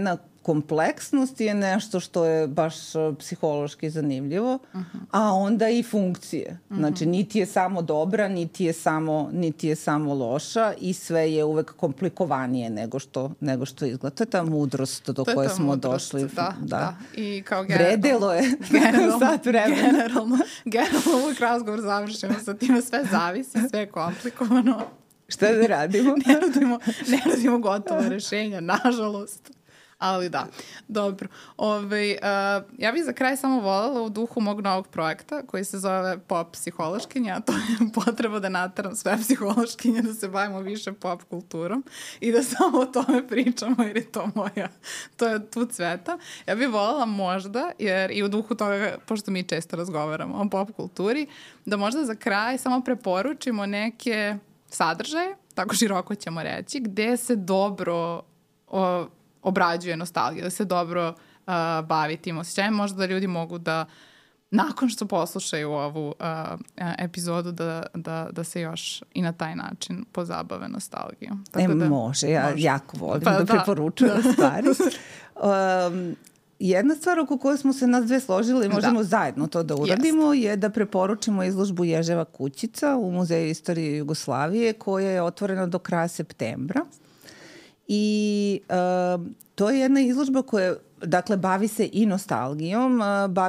B: kompleksnost je nešto što je baš psihološki zanimljivo, a onda i funkcije. Znači, niti je samo dobra, niti je samo loša i sve je uvek komplikovanije nego što izgleda. To je ta mudrost do koje smo došli.
A: Da. I kao
B: vredelo je sat vremena.
A: Generalno uvijek razgovor završimo sa time, sve zavisi, sve je komplikovano.
B: Šta da radimo?
A: Ne radimo gotova rešenja, nažalost. Ali da, dobro. Ja bih za kraj samo voljela u duhu mog novog projekta koji se zove Pop psihološkinja, a to je potreba da nateram sve psihološkinje da se bavimo više pop kulturom i da samo o tome pričamo jer je to je tu cveta. Ja bih voljela možda, jer i u duhu toga, pošto mi često razgovaramo o pop kulturi, da možda za kraj samo preporučimo neke sadržaje, tako široko ćemo reći, gde se dobro obrađuje nostalgija, da se dobro bavi tim osjećajem. Možda da ljudi mogu da, nakon što poslušaju ovu epizodu, da se još i na taj način pozabave nostalgijom.
B: Može, ja jako volim da preporučujem stvari. Jedna stvar oko koje smo se nas dve složili, možemo zajedno to da uradimo, je da preporučimo izložbu Ježeva kućica u Muzeju istorije Jugoslavije, koja je otvorena do kraja septembra. I to je jedna izložba koja, dakle, bavi se i nostalgijom,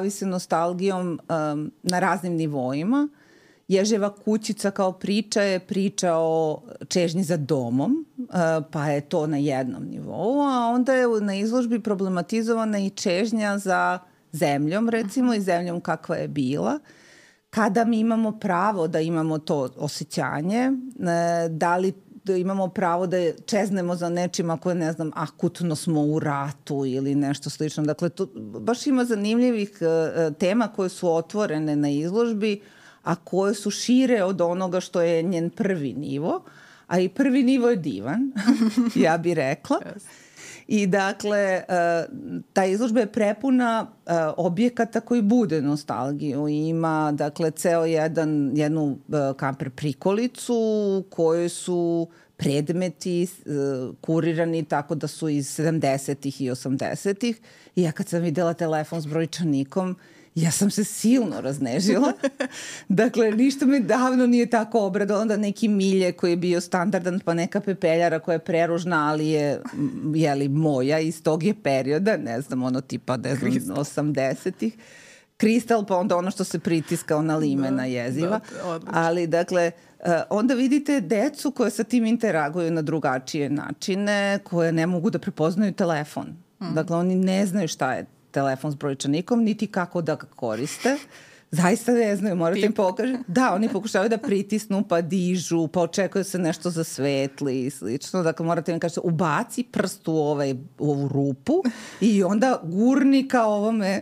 B: na raznim nivoima. Ježeva kućica kao priča je priča o čežnji za domom, pa je to na jednom nivou, a onda je na izložbi problematizovana i čežnja za zemljom, recimo, i zemljom kakva je bila. Kada mi imamo pravo da imamo to osjećanje, da li imamo pravo da čeznemo za nečim ako je, ne znam, akutno smo u ratu ili nešto slično. Dakle, to baš ima zanimljivih tema koje su otvorene na izložbi, a koje su šire od onoga što je njen prvi nivo. A i prvi nivo je divan, ja bih rekla. I dakle, ta izložba je prepuna objekata koji bude nostalgiju. Ima, dakle, ceo jednu kamper prikolicu u kojoj su predmeti kurirani tako da su iz 70-ih i 80-ih. I ja kad sam videla telefon s brojčanikom, ja sam se silno raznežila. Dakle, ništa me davno nije tako obradilo. Onda neki milje koji je bio standardan, pa neka pepeljara koja je preružna, ali je moja iz tog je perioda, ne znam, ono tipa 80-ih. Kristal, pa onda ono što se pritiska, ona limena jeziva. Ali, dakle, onda vidite decu koje sa tim interaguju na drugačije načine, koje ne mogu da prepoznaju telefon. Dakle, oni ne znaju šta je telefon s brojčanikom, niti kako da ga koriste. Zaista ne znaju, morate im pokažem. Da, oni pokušavaju da pritisnu, pa dižu, pa očekuju se nešto zasvetli i slično. Dakle, morate im kažete, ubaci prst u ovu rupu i onda gurni kao ovome,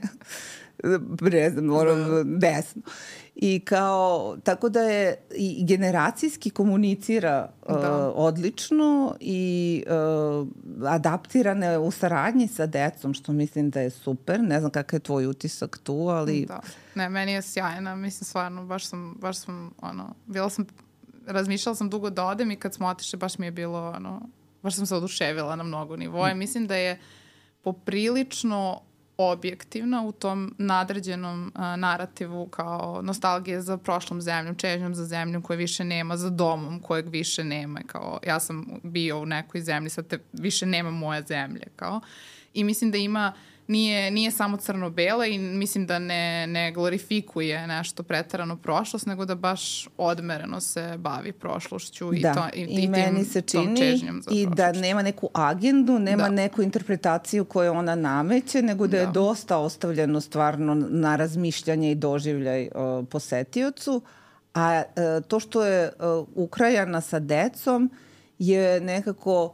B: ne znam, desno. I kao, tako da je i generacijski komunicira odlično i adaptirane u saradnji sa decom, što mislim da je super. Ne znam kakav je tvoj utisak tu, ali...
A: Da. Ne, meni je sjajna. Mislim, stvarno, baš sam razmišljala sam dugo da odem i kad smo otišli, baš mi je bilo, baš sam se oduševila na mnogo nivoja. Mislim da je poprilično objektivna u tom nadređenom narativu kao nostalgije za prošlom zemljom, čežnjom za zemljom koje više nema, za domom kojeg više nema. Kao, ja sam bio u nekoj zemlji, sad više nema moje zemlje. Kao. I mislim da nije samo crno-bela i mislim da ne glorifikuje nešto preterano prošlost, nego da baš odmereno se bavi prošlošću i
B: meni se čini i da nema neku agendu, nema neku interpretaciju koju ona nameće, nego da je dosta ostavljeno stvarno na razmišljanje i doživljaj posetiocu, a to što je ukrajana sa decom je nekako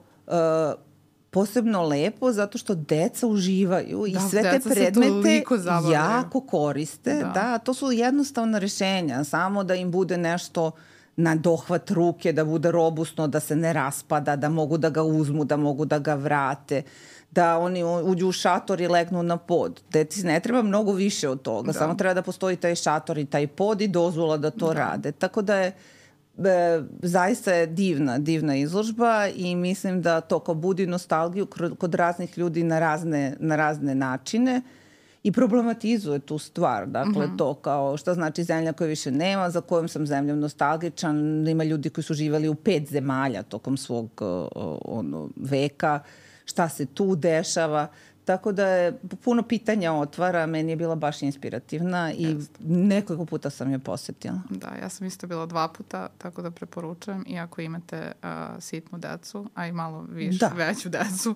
B: posebno lepo zato što deca uživaju i sve te predmete jako koriste. Da, to su jednostavna rešenja, samo da im bude nešto na dohvat ruke, da bude robustno, da se ne raspada, da mogu da ga uzmu, da mogu da ga vrate, da oni uđu u šator i legnu na pod. Deci ne treba mnogo više od toga, samo treba da postoji taj šator i taj pod i dozvola da to rade. Tako da je zaista je divna izložba i mislim da to kao budi nostalgiju kod raznih ljudi na razne načine i problematizuje tu stvar. Dakle, to kao šta znači zemlja koja više nema, za kojom sam zemljom nostalgičan. Ima ljudi koji su živali u 5 zemalja tokom svog veka. Šta se tu dešava? Tako da je puno pitanja otvara, meni je bila baš inspirativna i nekoliko puta sam je posetila.
A: Da, ja sam isto bila 2 puta, tako da preporučujem. I ako imate sitnu decu, a i malo veću decu,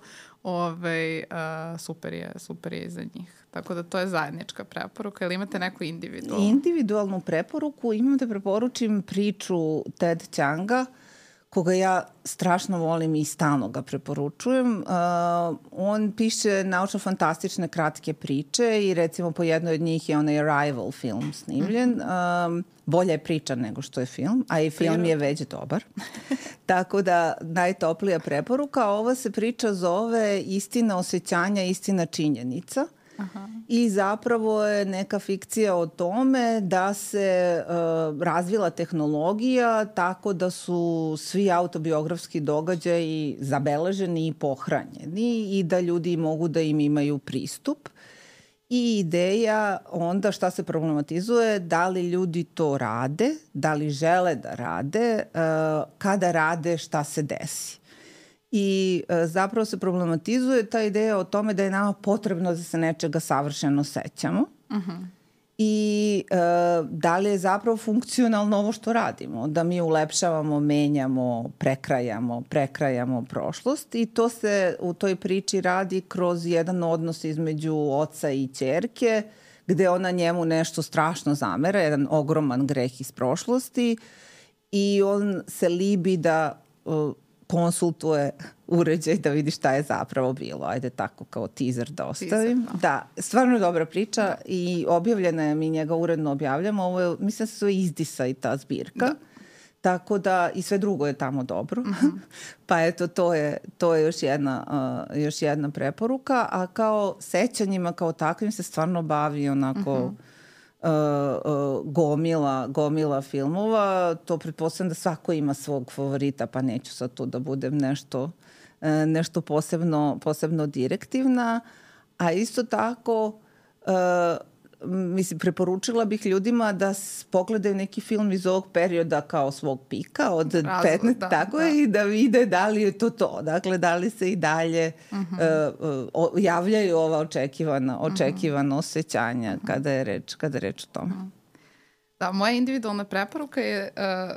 A: super je za njih. Tako da to je zajednička preporuka. Ili imate neku individualnu?
B: Individualnu preporuku imam da preporučim priču Ted Chianga, koga ja strašno volim i stalno ga preporučujem. On piše naučno-fantastične kratke priče i recimo po jednoj od njih je onaj Arrival film snimljen. Bolja je priča nego što je film, a i film je već dobar. Tako da najtoplija preporuka. Ova se priča zove Istina osjećanja, istina činjenica. Aha. I zapravo je neka fikcija o tome da se razvila tehnologija tako da su svi autobiografski događaji zabeleženi i pohranjeni i da ljudi mogu da im imaju pristup. I ideja onda šta se problematizuje, da li ljudi to rade, da li žele da rade, kada rade šta se desi. I zapravo se problematizuje ta ideja o tome da je nama potrebno da se nečega savršeno sećamo. I da li je zapravo funkcionalno ovo što radimo, da mi ulepšavamo, menjamo, prekrajamo prošlost i to se u toj priči radi kroz jedan odnos između oca i ćerke, gde ona njemu nešto strašno zamera, jedan ogroman greh iz prošlosti i on se libi da konsultuje uređaj da vidi šta je zapravo bilo. Ajde tako kao teaser da ostavim. Da, stvarno je dobra priča i objavljena je, mi njega uredno objavljamo. Ovo je, mislim da se zove Izdisaj ta zbirka. Da. Tako da i sve drugo je tamo dobro. Pa eto, to je još jedna preporuka. A kao sećanjima kao takvim se stvarno bavi onako gomila filmova. To pretpostavljam da svako ima svog favorita, pa neću sad tu da budem nešto posebno direktivna. A isto tako mislim, preporučila bih ljudima da pogledaju neki film iz ovog perioda kao svog pika od 15, tako je, i da vide da li je to. Dakle, da li se i dalje javljaju ova očekivana osjećanja kada je reč o tome.
A: Da, moja individualna preporuka je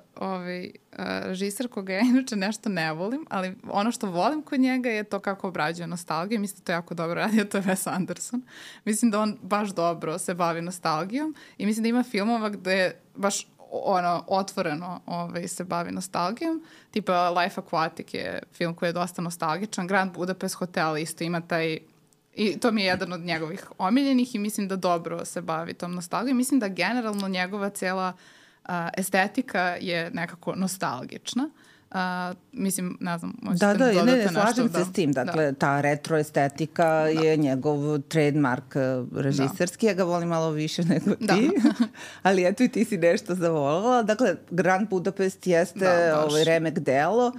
A: režiser koga ja inače nešto ne volim, ali ono što volim kod njega je to kako obrađuje nostalgiju. Mislim da to jako dobro radi, a to je Wes Anderson. Mislim da on baš dobro se bavi nostalgijom i mislim da ima filmova gde baš otvoreno se bavi nostalgijom. Tipa Life Aquatic je film koji je dosta nostalgičan. Grand Budapest Hotel isto ima taj... I to mi je jedan od njegovih omiljenih i mislim da dobro se bavi tom nostalgijom. Mislim da generalno njegova cijela estetika je nekako nostalgična. Mislim, ne znam, možete dodati nešto.
B: Slažem se s tim. Dakle, ta retro estetika je njegov trademark režiserski. Ja ga volim malo više nego ti. Ali eto i ti si nešto zavolila. Dakle, Grand Budapest jeste remek delo.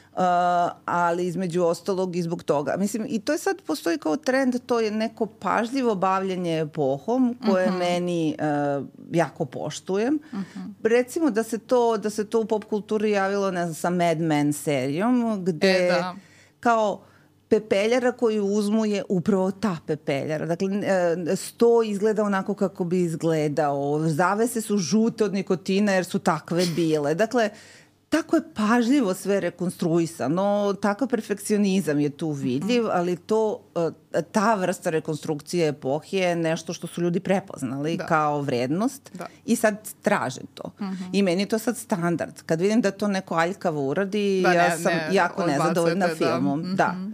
B: Ali između ostalog i zbog toga. Mislim, i to je sad postoji kao trend, to je neko pažljivo bavljenje epohom koje meni jako poštujem. Recimo da se to u pop kulturi javilo, ne znam, sa Mad Men serijom, gde kao pepeljara koju uzmu je upravo ta pepeljara. Dakle, sto izgleda onako kako bi izgledao. Zavese su žute od nikotina jer su takve bile. Dakle, tako je pažljivo sve rekonstruisano, takav perfekcionizam je tu vidljiv, ali ta vrsta rekonstrukcije epohe je nešto što su ljudi prepoznali kao vrednost i sad traže to. I meni je to sad standard. Kad vidim da to neko aljkavo uradi, ja sam jako nezadovoljna filmom.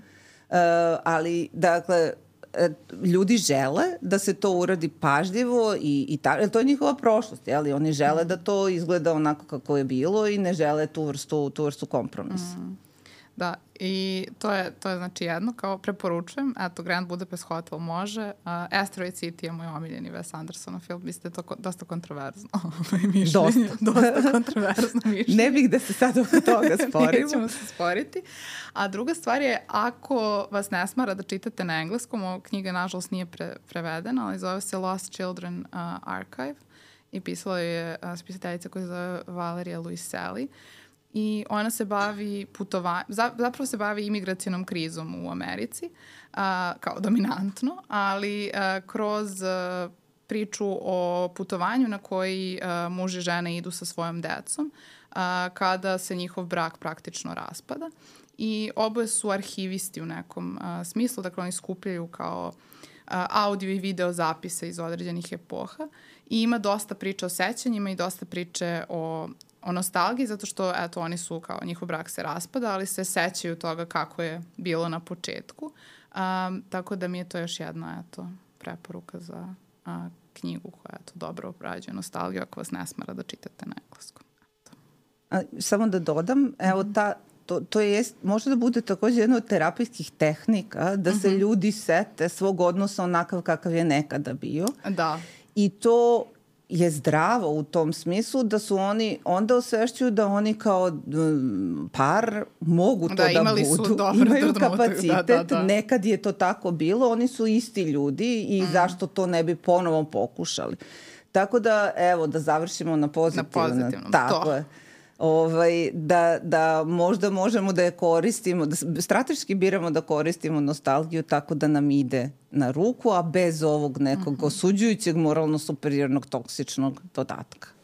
B: Ali, dakle, ljudi žele da se to uradi pažljivo i to je njihova prošlost, jeli? Oni žele da to izgleda onako kako je bilo i ne žele tu vrstu kompromisa.
A: Da, i to je znači jedno, kao preporučujem, eto, Grand Budapest Hotel može, Asteroid City je moj omiljeni Wes Andersonov film, mislite to dosta kontroverzno mišljenje. Dosta kontroverzno mišljenje.
B: Ne bih da se sad oko toga sporimo.
A: Nećemo se sporiti. A druga stvar je, ako vas ne smara da čitate na engleskom, ova knjiga nažalost nije prevedena, ali zove se Lost Children Archive i pisala je spisateljica koja se zove Valeria Luiselli. I ona se bavi zapravo se bavi imigracionom krizom u Americi, kao dominantno, ali kroz priču o putovanju na koji muž i žena idu sa svojom decom, kada se njihov brak praktično raspada. I oboje su arhivisti u nekom smislu, dakle oni skupljaju kao audio i video zapise iz određenih epoha i ima dosta priča o sećanjima i dosta priče o nostalgiji, zato što, eto, oni su kao, njihov brak se raspada, ali se sećaju toga kako je bilo na početku. Tako da mi je to još jedna, eto, preporuka za knjigu koja, eto, dobro obrađuje nostalgiju ako vas ne smara da čitate na engleskom.
B: Samo da dodam, evo, to je, može da bude takođe jedna od terapijskih tehnika, da se ljudi sete svog odnosa onakav kakav je nekada bio.
A: Da.
B: I to je zdravo u tom smislu da su oni onda osvešćuju da oni kao par mogu to da budu. Imaju kapacitet. Da. Nekad je to tako bilo. Oni su isti ljudi i zašto to ne bi ponovo pokušali. Tako da, evo, da završimo na pozitivnom. Tako je. Da možda možemo da je koristimo, da strateški biramo da koristimo nostalgiju tako da nam ide na ruku, a bez ovog nekog osuđujućeg moralno superiornog toksičnog dodatka.